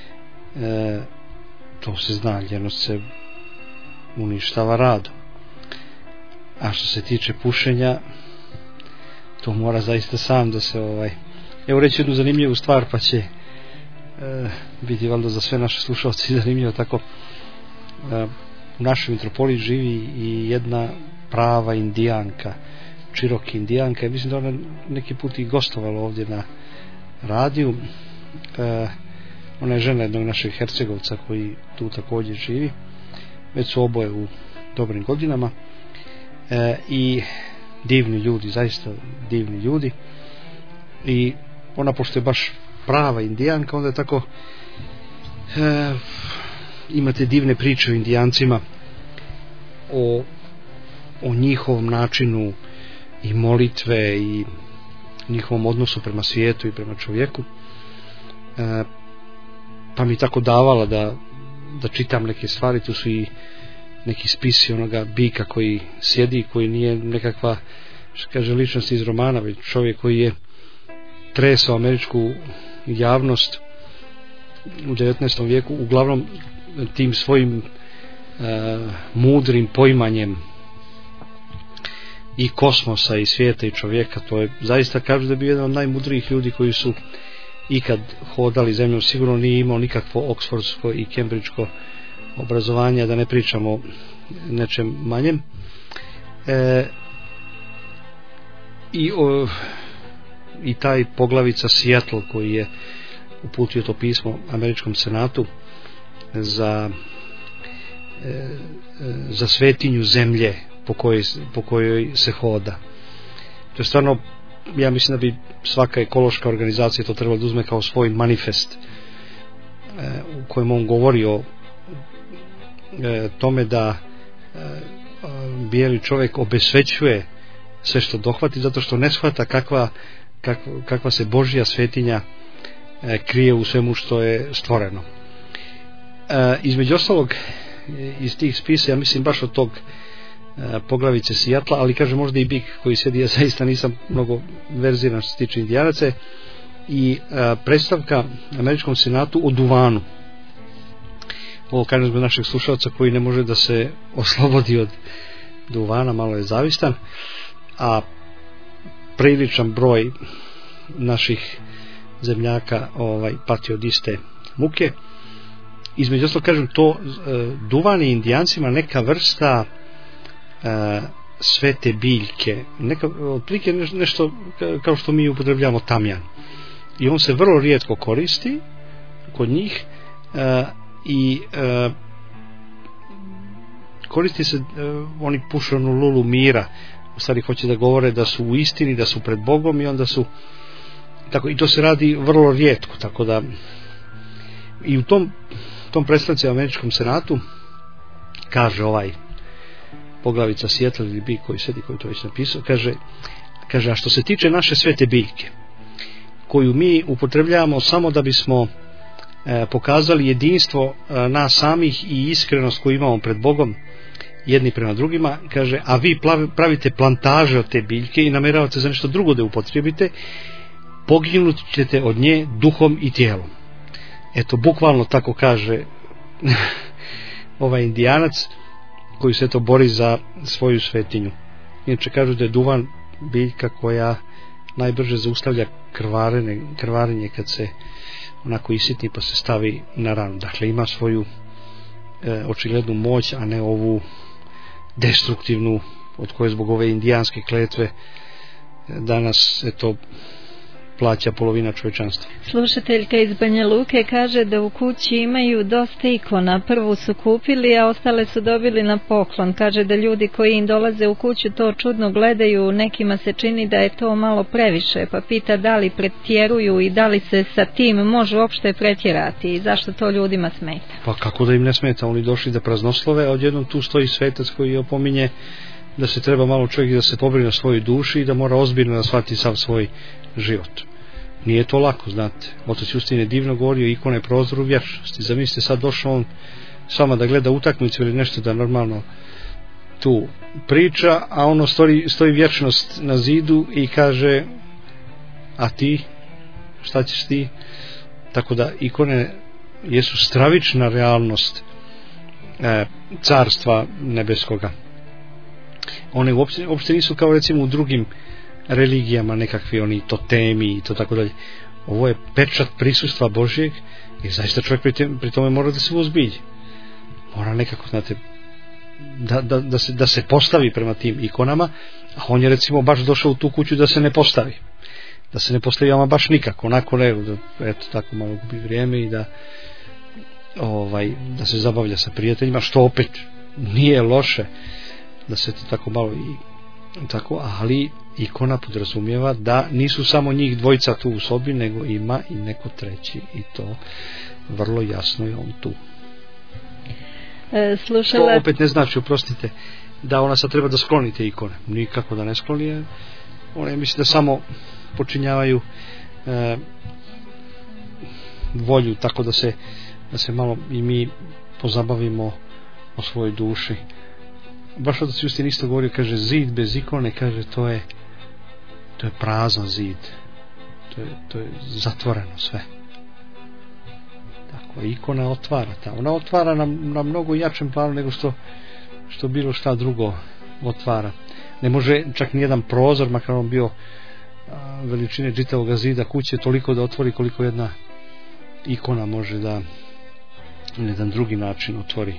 to se zna, ljenost se uništava radom. A što se tiče pušenja, to mora zaista sam da se evo reći jednu zanimljivu stvar, pa će biti valjda za sve naše slušalci zanimljivo. Tako u našoj mitropoliji živi i jedna prava indijanka, Čiroki indijanka, ja mislim da ona neki put i gostovala ovdje na radiju. Ona je žena jednog našeg Hercegovca koji tu također živi, već su oboje u dobrim godinama, i divni ljudi, zaista divni ljudi. I ona, pošto je baš prava indijanka, onda je tako imate divne priče o indijancima, o njihovom načinu i molitve i njihovom odnosu prema svijetu i prema čovjeku, pa mi tako davala da da čitam neke stvari. Tu su i neki spisi onoga bika koji sjedi, koji nije nekakva, što kaže, ličnost iz romana, već čovjek koji je tresao američku javnost u 19. vijeku, uglavnom tim svojim mudrim poimanjem i kosmosa i svijeta i čovjeka. To je zaista, kažu da je bio jedan od najmudrijih ljudi koji su ikad hodali zemljom. Sigurno nije imao nikakvo oksfordsko i kembridžko obrazovanje, da ne pričamo o nečem manjem. I taj poglavica Seattle koji je uputio to pismo američkom senatu za svetinju zemlje po kojoj se hoda. To je stvarno, ja mislim da bi svaka ekološka organizacija to trebala da uzme kao svoj manifest, u kojem on govori o tome da bijeli čovjek obesvećuje sve što dohvati, zato što ne shvata kakva se Božja svetinja krije u svemu što je stvoreno. Između ostalog, iz tih spisa, ja mislim baš od tog poglavice Seattle, ali kaže možda i bik koji sjedi, ja zaista nisam mnogo verziran što se tiče Indijanaca, i predstavka američkom senatu o duvanu. Ovo kažem zbog našeg slušalca koji ne može da se oslobodi od duvana, malo je zavistan, a priličan broj naših zemljaka pati od iste muke. Između ostalog, kažem, to duvan je Indijancima neka vrsta svete biljke, otprilike nešto kao što mi upotrebljamo tamjan, i on se vrlo rijetko koristi kod njih, i koristi se, oni pušu onu lulu mira, u stvari hoće da govore da su u istini, da su pred Bogom, i onda su tako, i to se radi vrlo rijetko, tako da i u tom predstavci u američkom senatu kaže poglavica Seattle ili bik koji sedi, koji to već napisao, kaže, a što se tiče naše svete biljke koju mi upotrebljavamo samo da bismo pokazali jedinstvo nas samih i iskrenost koju imamo pred Bogom jedni prema drugima, kaže, a vi pravite plantaže od te biljke i namjeravate za nešto drugo da upotrijebite, poginut ćete od nje duhom i tijelom. Eto, bukvalno tako kaže ovaj Indijanac koji se to bori za svoju svetinju. Inače kažu da je duvan biljka koja najbrže zaustavlja krvarenje kad se onako isitni pa se stavi na ranu. Dakle, ima svoju očiglednu moć, a ne ovu destruktivnu od koje zbog ove indijanske kletve danas to plaća polovina čovječanstva. Slušateljka iz Banja Luke kaže da u kući imaju dosta ikona. Prvu su kupili, a ostale su dobili na poklon. Kaže da ljudi koji im dolaze u kuću to čudno gledaju, nekima se čini da je to malo previše, pa pita da li pretjeruju i da li se sa tim može uopšte pretjerati i zašto to ljudima smeta. Pa kako da im ne smeta, oni došli da praznoslove, a odjednom tu stoji svetac koji opominje da se treba malo čovjek da se pobrine o svojoj duši i da mora ozbiljno da shvati sav svoj život. Nije to lako, znate. Otac Justin je divno govorio, ikona je prozor u vječnosti. Zamislite, sad došao on s vama da gleda utakmicu ili nešto da normalno tu priča, a ono stoji vječnost na zidu i kaže, a ti, šta ćeš ti? Tako da ikone jesu stravična realnost carstva nebeskoga. One uopšte nisu kao recimo u drugim religijama nekakvi oni totemi i to tako dalje. Ovo je pečat prisustva Božjeg i zaista čovjek pri tome mora da se uzbilji. Mora nekako, znate, da se postavi prema tim ikonama, a on je recimo baš došao u tu kuću da se ne postavi. Da se ne postavi ama baš nikako, onako ne, eto tako malo gubi vrijeme i da se zabavlja sa prijateljima, što opet nije loše, da se to tako malo i tako, ali ikona podrazumijeva da nisu samo njih dvojica tu u sobi, nego ima i neko treći, i to vrlo jasno je on tu. Slušala... To opet ne znači, oprostite, da ona sad treba da skloni te ikone, nikako da ne skloni, one mislim da samo počinjavaju volju tako da se da se malo i mi pozabavimo o svojoj duši. Baš otac Justin isto govorio, kaže, zid bez ikone, kaže, to je prazan zid, to je zatvoreno sve. Tako, ikona otvara, ona otvara na mnogo jačem planu nego što bilo šta drugo otvara. Ne može čak nijedan prozor, makar on bio veličine čitavog zida kuće, toliko da otvori koliko jedna ikona može da na jedan drugi način otvori.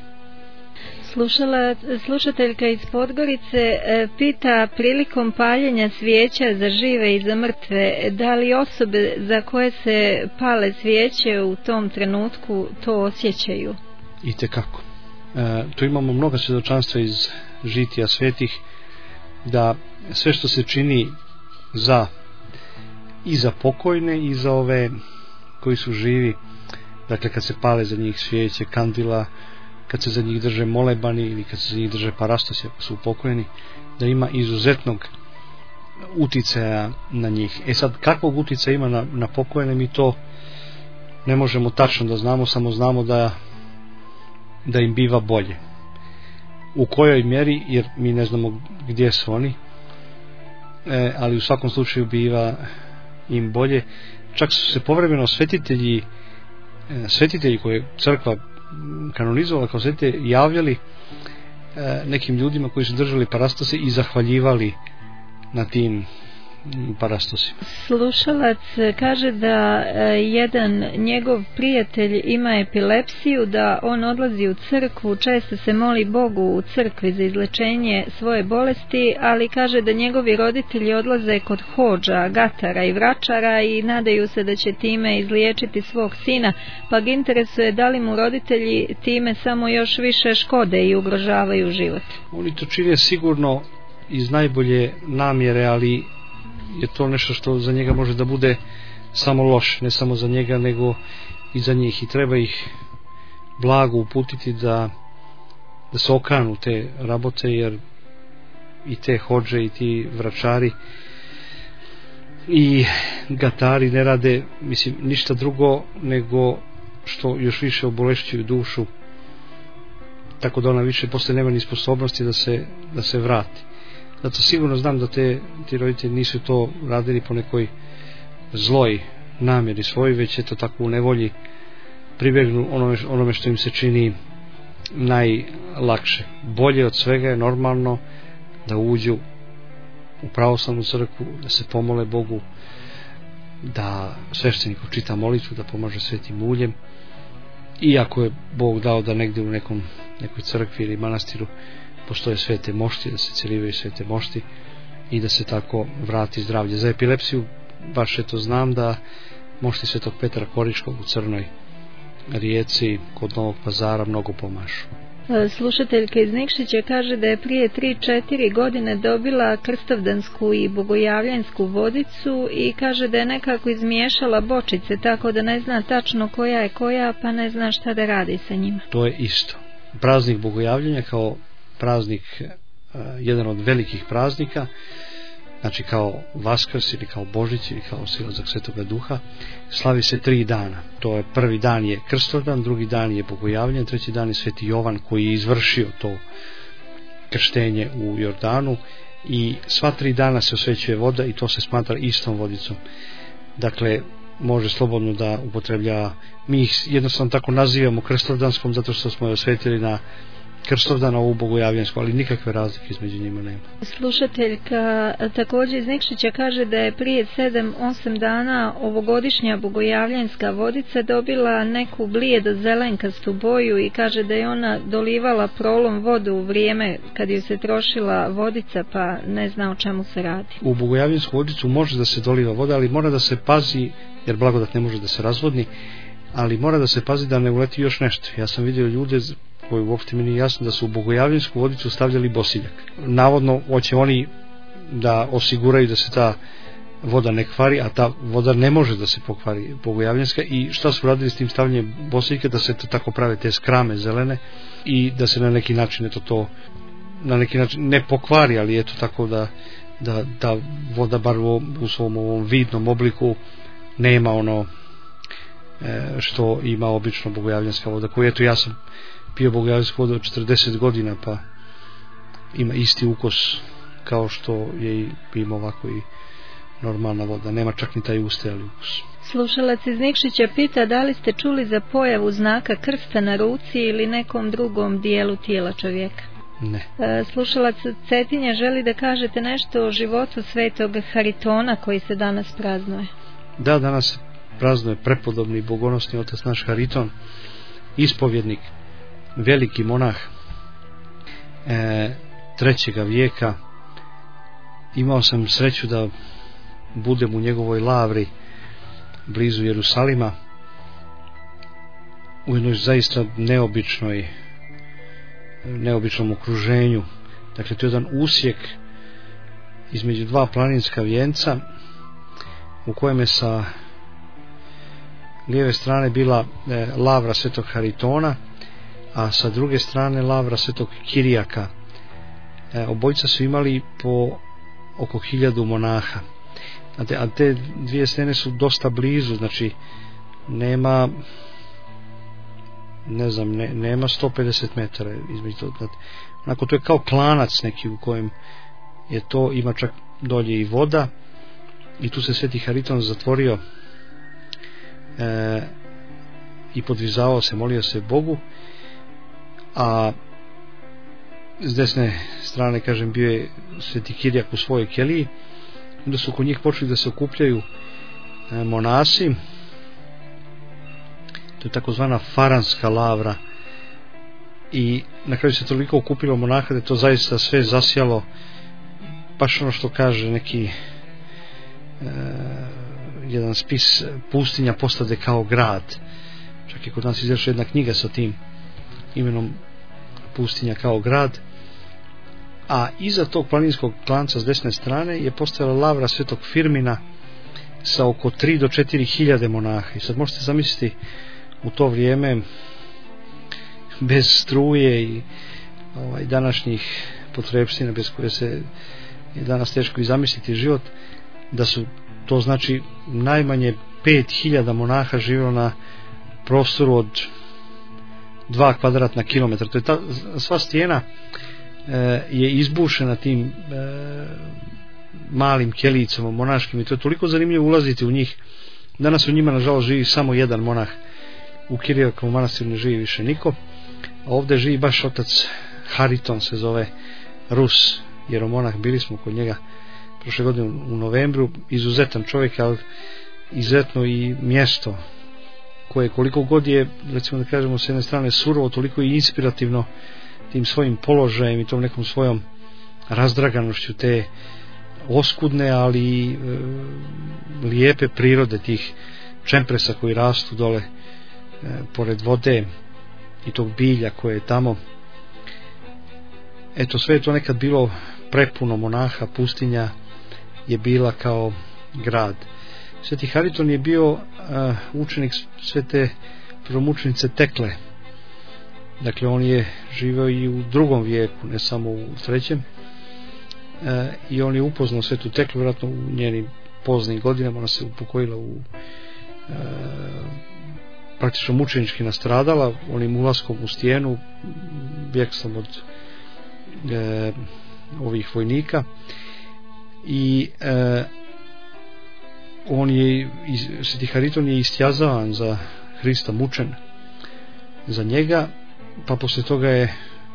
Slušateljka iz Podgorice pita, prilikom paljenja svijeća za žive i za mrtve, da li osobe za koje se pale svijeće u tom trenutku to osjećaju? Itekako. Tu imamo mnoga svjedočanstva iz žitija svetih, da sve što se čini i za pokojne i za ove koji su živi, dakle kad se pale za njih svijeće, kandila, kad se za njih drže molebani ili kad se za njih drže parastosi ako su upokojeni, da ima izuzetnog uticaja na njih. Sad, kakvog uticaja ima na pokojene, mi to ne možemo tačno da znamo, samo znamo da im biva bolje. U kojoj mjeri, jer mi ne znamo gdje su oni, ali u svakom slučaju biva im bolje. Čak su se povremeno svetitelji koje crkva kanonizovala kao svetitelje javljali nekim ljudima koji su držali parastase i zahvaljivali na tim parastosima. Slušalac kaže da jedan njegov prijatelj ima epilepsiju, da on odlazi u crkvu, često se moli Bogu u crkvi za izlečenje svoje bolesti, ali kaže da njegovi roditelji odlaze kod hodža, gatara i vračara i nadaju se da će time izliječiti svog sina, pa ga interesuje da li mu roditelji time samo još više škode i ugrožavaju život. Oni to čine sigurno iz najbolje namjere, ali je to nešto što za njega može da bude samo loše, ne samo za njega nego i za njih, i treba ih blago uputiti da se okanu te rabote, jer i te hodže i ti vračari i gatari ne rade, mislim, ništa drugo nego što još više obolešćuju dušu, tako da ona više posle nema ni sposobnosti da se vrati. Zato sigurno znam da ti roditelji nisu to radili po nekoj zloj namjeri svoj, već je to tako u nevolji pribjegnu onome što im se čini najlakše. Bolje od svega je normalno da uđu u pravoslavnu crkvu, da se pomole Bogu, da sveštenik čita molitvu, da pomaže svetim uljem, i ako je Bog dao da negdje u nekoj crkvi ili manastiru postoje svete mošti, da se celivaju svete mošti i da se tako vrati zdravlje. Za epilepsiju baš to znam da mošti svetog Petra Koričkog u Crnoj Rijeci kod Novog Pazara mnogo pomažu. Slušateljka iz Nikšića kaže da je prije 3-4 godine dobila krstovdansku i bogojavljansku vodicu i kaže da je nekako izmiješala bočice, tako da ne zna tačno koja je koja, pa ne zna šta da radi sa njima. To je isto. Praznik bogojavljenja kao praznik, jedan od velikih praznika, znači kao Vaskrs ili kao Božić ili kao silazak Svetoga Duha, slavi se 3 dana. To je prvi dan je Krstovdan, drugi dan je bogojavljenje, treći dan je Sveti Jovan koji je izvršio to krštenje u Jordanu, i sva 3 dana se osvećuje voda i to se smatra istom vodicom. Dakle, može slobodno da upotreblja, mi ih jednostavno tako nazivamo Krstovdanskom zato što smo je osvetili na Krstovdana u bogojavljansku, ali nikakve razlike između njima nema. Slušateljka također iz Nikšića kaže da je prije 7-8 dana ovogodišnja bogojavljanska vodica dobila neku blijedo zelenkastu boju i kaže da je ona dolivala prolom vodu u vrijeme kad je se trošila vodica, pa ne zna o čemu se radi. U bogojavljansku vodicu može da se doliva voda, ali mora da se pazi, jer blagodat ne može da se razvodni, ali mora da se pazi da ne uleti još nešto. Ja sam vidio ljude koji uopšte mi nije jasno da su u bogojavljansku vodicu stavljali bosiljak. Navodno hoće oni da osiguraju da se ta voda ne kvari, a ta voda ne može da se pokvari, bogojavljanska. I šta su radili s tim stavljanjem bosiljaka? Da se to tako prave te skrame zelene i da se na neki način to na neki način ne pokvari, ali eto tako da voda bar u svom ovom vidnom obliku nema što ima obično bogojavljanska voda, koju eto ja sam pio bogojavljansku vodu od 40 godina, pa ima isti ukus kao što je ima ovako i normalna voda, nema čak ni taj ustajali ukus. Slušalac iz Nikšića pita da li ste čuli za pojavu znaka krsta na ruci ili nekom drugom dijelu tijela čovjeka. Ne. Slušalac Cetinja želi da kažete nešto o životu svetog Haritona koji se danas praznuje. Da, danas se praznuje prepodobni bogonosni otac naš Hariton, ispovjednik, veliki monah 3. vijeka. Imao sam sreću da budem u njegovoj lavri blizu Jerusalima, u jednoj zaista neobičnom okruženju. Dakle, to je jedan usjek između dva planinska vijenca u kojem je sa lijeve strane bila lavra svetog Haritona, a sa druge strane lavra svetog Kirijaka. Obojica su imali po oko 1000 monaha, a te dvije stene su dosta blizu, znači nema 150 metara između toga. Onako, to je kao klanac neki u kojem je to, ima čak dolje i voda, i tu se sveti Hariton zatvorio i podvizavao se, molio se Bogu, a s desne strane, kažem, bio je sveti Kirijak u svojoj keliji. Onda su oko njih počeli da se okupljaju monasi. To je takozvana faranska lavra, i na kraju se toliko okupilo monaha da je to zaista sve zasjalo, baš ono što kaže neki jedan spis, pustinja postade kao grad. Čak i kod nas izašla jedna knjiga sa tim imenom, pustinja kao grad. A iza tog planinskog klanca s desne strane je postojala lavra svetog Firmina sa oko 3 do 4 hiljade monaha. I sad možete zamisliti u to vrijeme, bez struje i današnjih potrepština bez koje se je danas teško i zamisliti život, da su to, znači, najmanje 5000 monaha živjelo na prostoru od 2 kvadratna kilometra. To je sva stijena je izbušena tim malim kelijicama monaškim, i to je toliko zanimljivo ulaziti u njih. Danas u njima nažalost živi samo jedan monah, u Kirijakovom manastiru ne živi više niko, a ovdje živi baš otac Hariton, se zove, Rus, jeromonah. Bili smo kod njega prošle godine u novembru. Izuzetan čovjek, ali izuzetno i mjesto koje, koliko god je, recimo da kažemo, s jedne strane surovo, toliko i inspirativno tim svojim položajem i tom nekom svojom razdraganošću te oskudne, ali lijepe prirode tih čempresa koji rastu dole pored vode i tog bilja koje je tamo. Eto, sve je to nekad bilo prepuno monaha, pustinja je bila kao grad. Sveti Hariton je bio učenik svete prvomučenice Tekle. Dakle, on je živio i u 2. vijeku, ne samo u 3. I on je upoznao svetu Teklu, vjerojatno u njenim poznim godinama. Ona se upokojila u praktično mučenički nastradala onim ulaskom u stijenu, bjegstvom od ovih vojnika, i on je, sveti Hariton je istjazavan za Hrista, mučen za njega, pa poslije toga je,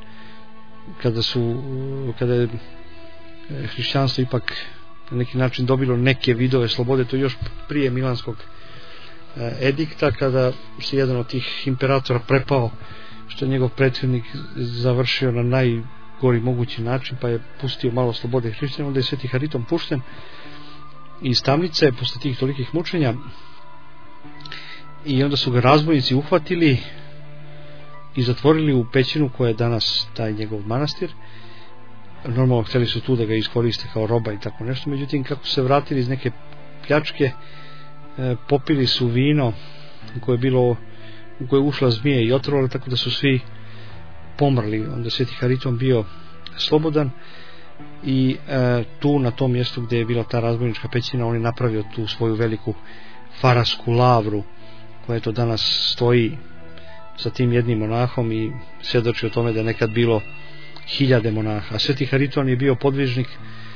kada je hrišćanstvo ipak na neki način dobilo neke vidove slobode, to još prije Milanskog edikta, kada se jedan od tih imperatora prepao, što je njegov prethodnik završio na najgori mogući način, pa je pustio malo slobode hrišćanima. Onda je sveti Hariton pušten iz tamnice posle tih tolikih mučenja, i onda su ga razbojnici uhvatili i zatvorili u pećinu koja je danas taj njegov manastir. Normalno htjeli su tu da ga iskoriste kao roba i tako nešto, međutim kako se vratili iz neke pljačke, popili su vino u koje je ušla zmija i otrovala, tako da su svi pomrli. Onda sveti Hariton bio slobodan, i tu na tom mjestu gdje je bila ta razbojnička pećina on je napravio tu svoju veliku farasku lavru koja to danas stoji sa tim jednim monahom i svjedoči o tome da je nekad bilo 1000 monaha. Sveti Hariton je bio podvižnik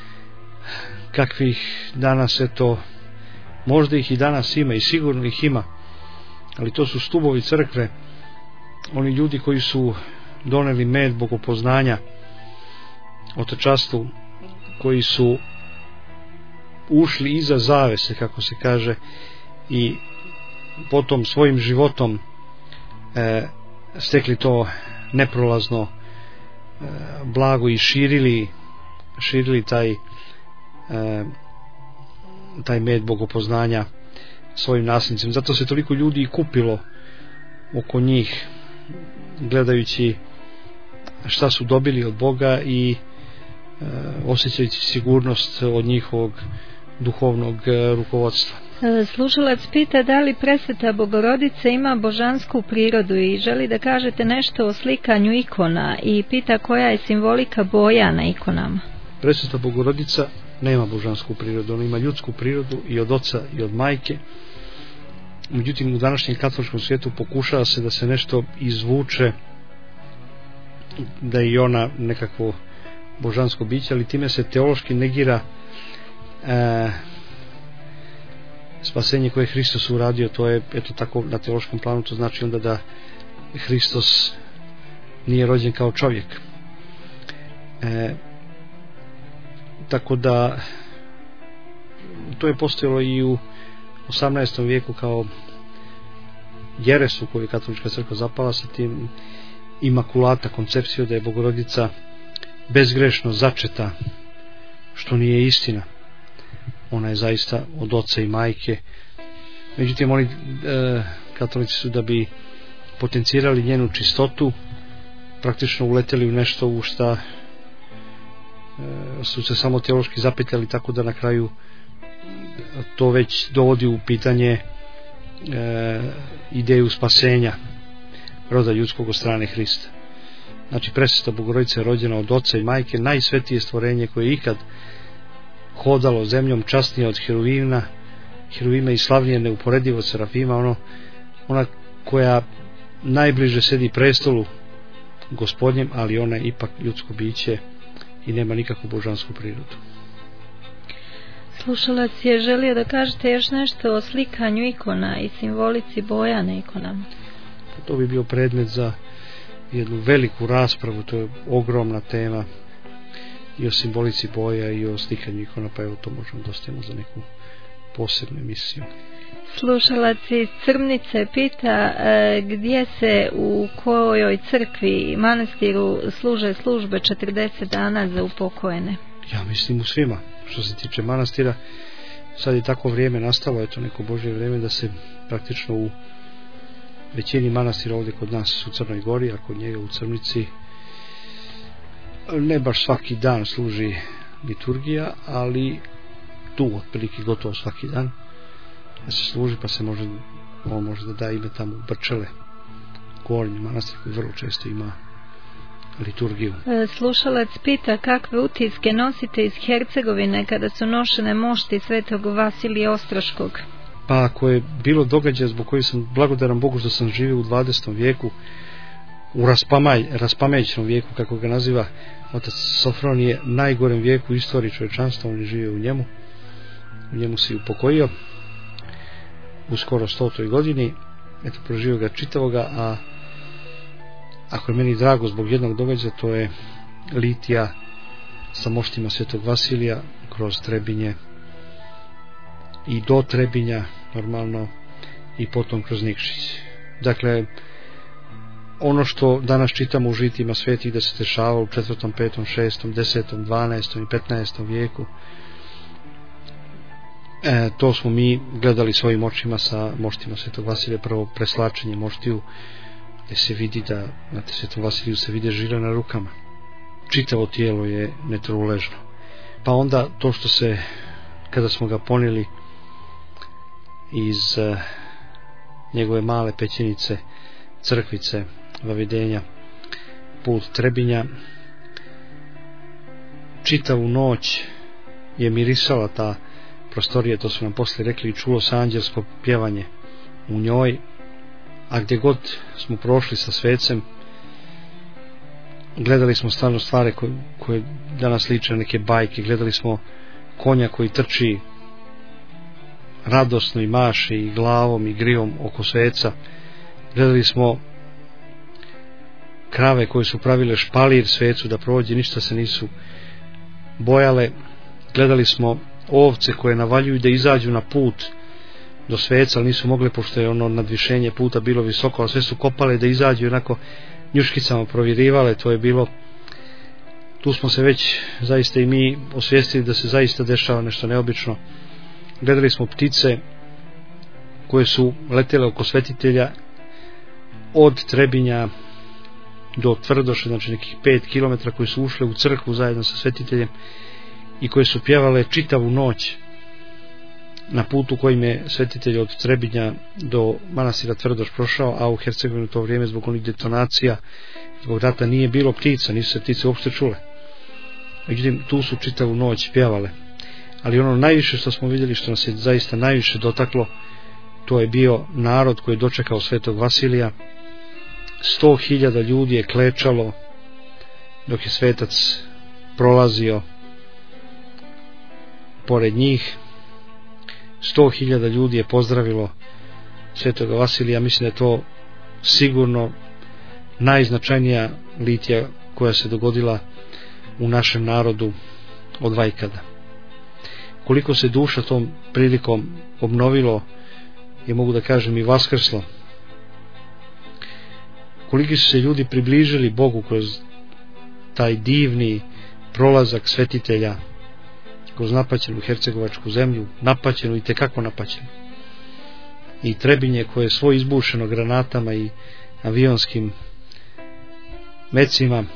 kakvih danas, eto, možda ih i danas ima i sigurno ih ima, ali to su stubovi crkve, oni ljudi koji su doneli med bogopoznanja, otočanstvu, koji su ušli iza zavese, kako se kaže, i potom svojim životom stekli to neprolazno blago i širili taj med bogopoznanja svojim nasljednicima. Zato se toliko ljudi i kupilo oko njih, gledajući šta su dobili od Boga i osjećajući sigurnost od njihovog duhovnog rukovodstva. Slušalac pita da li Presveta Bogorodica ima božansku prirodu i želi da kažete nešto o slikanju ikona i pita koja je simbolika boja na ikonama. Presveta Bogorodica nema božansku prirodu, ona ima ljudsku prirodu i od oca i od majke. Međutim, u današnjem katoličkom svijetu pokušava se da se nešto izvuče, da je i ona nekakvo božansko biće, ali time se teološki negira spasenje koje je Hristos uradio. To je, eto tako, na teološkom planu to znači onda da Hristos nije rođen kao čovjek. Tako da to je postojalo i u 18. vijeku kao jeresu koju je katolička crkva zapala sa tim imakulata koncepciju da je Bogorodica bezgrešno začeta, što nije istina. Ona je zaista od oca i majke. Međutim, oni katolici su, da bi potencirali njenu čistotu, praktično uleteli u nešto u šta su se samo teološki zapetljali, tako da na kraju to već dovodi u pitanje ideju spasenja roda ljudskog od strane Hrista. Znači, Presveta Bogorodica je rođena od oca i majke, najsvetije stvorenje koje je ikad hodalo zemljom, časnije od Heruvima i slavnije neuporedivo od Serafima, ona koja najbliže sedi prestolu Gospodnjem, ali ona je ipak ljudsko biće i nema nikakvu božansku prirodu. Slušalac je želio da kažete još nešto o slikanju ikona i simbolici boja na ikonama. To bi bio predmet za jednu veliku raspravu, to je ogromna tema i o simbolici boja i o slikanju ikona, pa evo to možemo dostaviti za neku posebnu emisiju. Slušalac iz Crmnice pita gdje se, u kojoj crkvi i manastiru služe službe 40 dana za upokojene. Ja mislim u svima. Što se tiče manastira, sad je tako vrijeme nastalo, je to neko Božje vrijeme da se praktično u većini manastira ovdje kod nas u Crnoj Gori, a kod njega u Crnici ne baš svaki dan služi liturgija, ali tu otprilike gotovo svaki dan da se služi, pa se može da da ime tamo u Brčele, gornji manastir koji vrlo često ima liturgiju. Slušalac pita kakve utiske nosite iz Hercegovine kada su nošene mošti svetog Vasilija Ostroškog. Pa ako je bilo događaja zbog koji sam blagodaran Bogu što sam živio u 20. vijeku, u raspamećnom vijeku, kako ga naziva otac Sofronije, najgorem vijeku u istoriji čovječanstva, on je živio u njemu se i upokojio u skoro 100. godini, eto, proživio ga čitavoga. A ako je meni drago zbog jednog događaja, to je litija sa moštima svetog Vasilija kroz Trebinje i do Trebinja normalno i potom kroz Nikšić. Dakle, ono što danas čitamo u žitima svetih da se dešava u 4., 5., 6., 10., 12. i 15. vijeku, to smo mi gledali svojim očima sa moštima svetog Vasilija. Prvo preslačenje moštiju, gdje se vidi da na svetom Vasiliju se vide žile na rukama, čitavo tijelo je netruležno. Pa onda to što se, kada smo ga ponijeli iz njegove male pećinice crkvice Vavidenja put Trebinja, čitavu noć je mirisala ta prostorija, to su nam poslije rekli, i čulo se anđelsko pjevanje u njoj, a gdje god smo prošli sa svecem, gledali smo stvarno stvari koje danas liče na neke bajke. Gledali smo konja koji trči radosno i maše i glavom i grivom oko sveca. Gledali smo krave koje su pravile špalir svecu da prođe, ništa se nisu bojale. Gledali smo ovce koje navaljuju da izađu na put do sveca, ali nisu mogle, pošto je ono nadvišenje puta bilo visoko, a sve su kopale da izađu i onako njuškicama provjerivale. To je bilo, tu smo se već zaista i mi osvijestili da se zaista dešava nešto neobično. Gledali smo ptice koje su letele oko svetitelja od Trebinja do Tvrdoše, znači nekih 5 km, koji su ušle u crkvu zajedno sa svetiteljem i koje su pjevale čitavu noć na putu kojim je svetitelj od Trebinja do manastira Tvrdoš prošao, a u Hercegovini to vrijeme zbog onih detonacija, zbog rata nije bilo ptica, nisu se ptice uopšte čule. Međutim, tu su čitavu noć pjevale. Ali ono najviše što smo vidjeli, što nas je zaista najviše dotaklo, to je bio narod koji je dočekao svetog Vasilija. 100.000 ljudi je klečalo dok je svetac prolazio pored njih. 100.000 ljudi je pozdravilo svetoga Vasilija. Mislim da je to sigurno najznačajnija litija koja se dogodila u našem narodu od vajkada. Koliko se duša tom prilikom obnovilo, je, mogu da kažem, i vaskrslo. Koliki su se ljudi približili Bogu kroz taj divni prolazak svetitelja kroz napaćenu hercegovačku zemlju, napaćenu i tekako napaćenu. I Trebinje koje je svoje izbušeno granatama i avionskim mecima.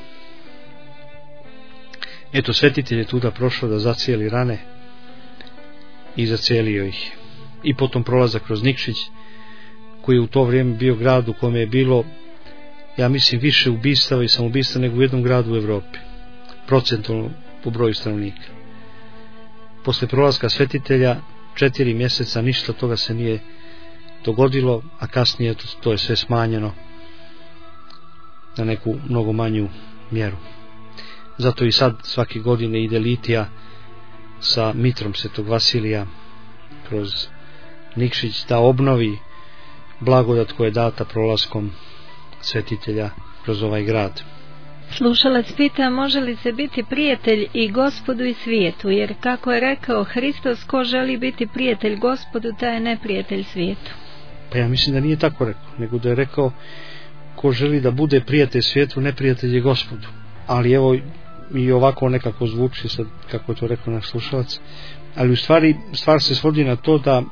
Eto, svetitelj je tuda prošao da zacijeli rane i zacijelio ih. I potom prolazak kroz Nikšić, koji je u to vrijeme bio grad u kome je bilo, ja mislim, više ubistava i samoubistva nego u jednom gradu u Evropi, procentualno po broju stanovnika. Posle prolaska svetitelja 4 mjeseca ništa toga se nije dogodilo, a kasnije to je sve smanjeno na neku mnogo manju mjeru. Zato i sad svake godine ide litija sa mitrom svetog Vasilija kroz Nikšić da obnovi blagodat koja je data prolaskom svetitelja kroz ovaj grad. Slušalac pita, može li se biti prijatelj i Gospodu i svijetu, jer kako je rekao Hristos, ko želi biti prijatelj Gospodu, taj je neprijatelj svijetu. Pa ja mislim da nije tako rekao, nego da je rekao ko želi da bude prijatelj svijetu, neprijatelj je Gospodu. Ali evo i ovako nekako zvuči sad kako je to rekao naš slušalac, ali u stvari stvar se svodi na to da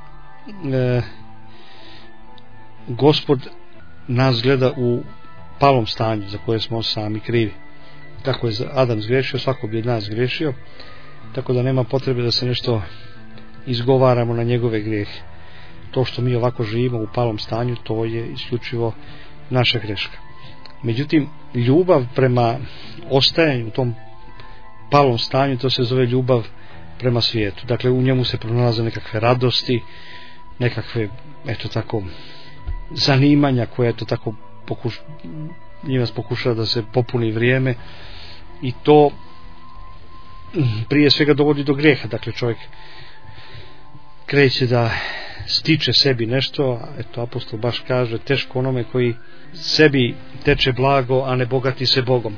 Gospod nas gleda u palom stanju za koje smo sami krivi. Kako je Adam zgrešio, svako bi od nas zgrešio, tako da nema potrebe da se nešto izgovaramo na njegove grijehe. To što mi ovako živimo u palom stanju, to je isključivo naša greška. Međutim, ljubav prema ostajanju u tom palom stanju, to se zove ljubav prema svijetu. Dakle, u njemu se pronalaze nekakve radosti, nekakve, eto tako, zanimanja koje, eto tako, njima pokušava da se popuni vrijeme, i to prije svega dovodi do grijeha. Dakle, čovjek kreće da stiče sebi nešto, eto apostol baš kaže, teško onome koji sebi teče blago, a ne bogati se Bogom.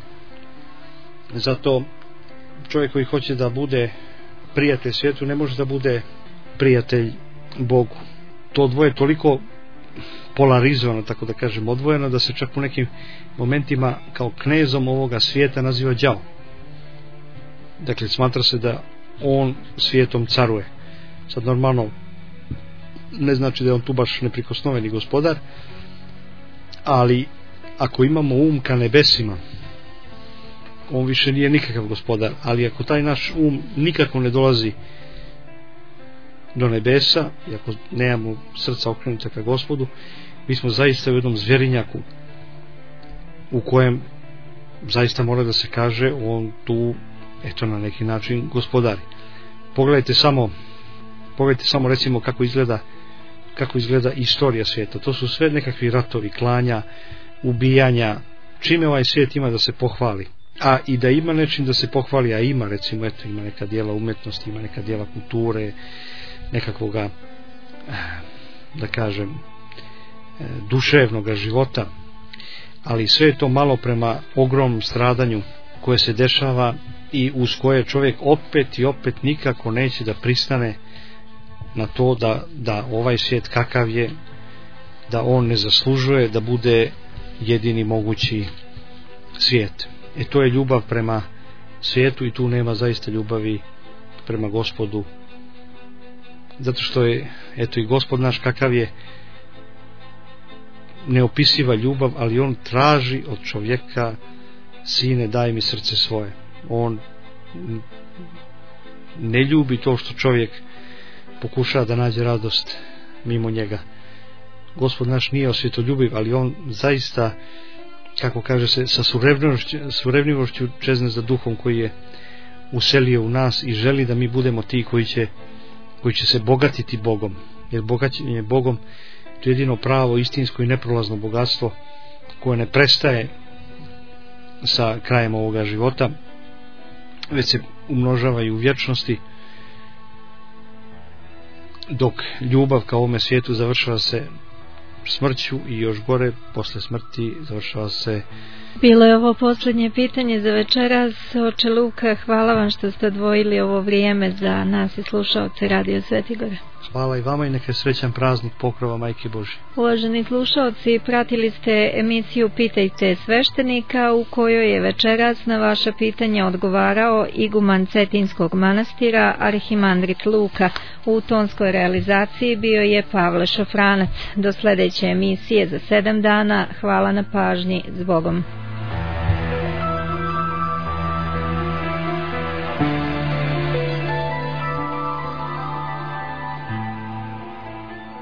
Zato čovjek koji hoće da bude prijatelj svijetu ne može da bude prijatelj Bogu. To dvoje toliko polarizovano, tako da kažem, odvojeno, da se čak u nekim momentima kao knezom ovoga svijeta naziva đavo. Dakle, smatra se da on svijetom caruje. Sad normalno ne znači da je on tu baš neprikosnoveni gospodar, ali ako imamo um ka nebesima, on više nije nikakav gospodar. Ali ako taj naš um nikako ne dolazi do nebesa, i ako nemamo srca okrenuta ka Gospodu, mi smo zaista u jednom zvjerinjaku u kojem zaista mora da se kaže on tu, eto, na neki način gospodari. Pogledajte samo recimo kako izgleda kako izgleda istorija svijeta. To su sve nekakvi ratovi, klanja, ubijanja, čime ovaj svijet ima da se pohvali. A i da ima nečim da se pohvali, a ima, recimo, eto, ima neka djela umetnosti, ima neka djela kulture, nekakvoga, da kažem, duševnoga života, ali sve je to malo prema ogromnom stradanju koje se dešava i uz koje čovjek opet i opet nikako neće da pristane na to da ovaj svijet kakav je, da on ne zaslužuje da bude jedini mogući svijet. To je ljubav prema svijetu i tu nema zaista ljubavi prema Gospodu, zato što je, eto, i Gospod naš kakav je, neopisiva ljubav, ali on traži od čovjeka: sine, daj mi srce svoje. On ne ljubi to što čovjek pokušava da nađe radost mimo njega. Gospod naš nije osvjetoljubiv, ali on zaista, kako kaže se, sa surevljivošću čezne za duhom koji je uselio u nas i želi da mi budemo ti koji će se bogatiti Bogom, jer bogaćenje Bogom to je jedino pravo, istinsko i neprolazno bogatstvo koje ne prestaje sa krajem ovoga života, već se umnožava i u vječnosti, dok ljubav ka ovome svijetu završava se smrću i još gore, posle smrti završava se. Bilo je ovo posljednje pitanje za večeras. Oče Luka, hvala vam što ste odvojili ovo vrijeme za nas i slušaoce Radio Svetigora. Hvala i vama i neka je srećan praznik Pokrova Majke Božje. Uvaženi slušaoci, pratili ste emisiju Pitajte sveštenika, u kojoj je večeras na vaša pitanja odgovarao iguman Cetinskog manastira arhimandrit Luka. U tonskoj realizaciji bio je Pavle Šofranac. Do sljedeće emisije za 7 dana. Hvala na pažnji. S Bogom.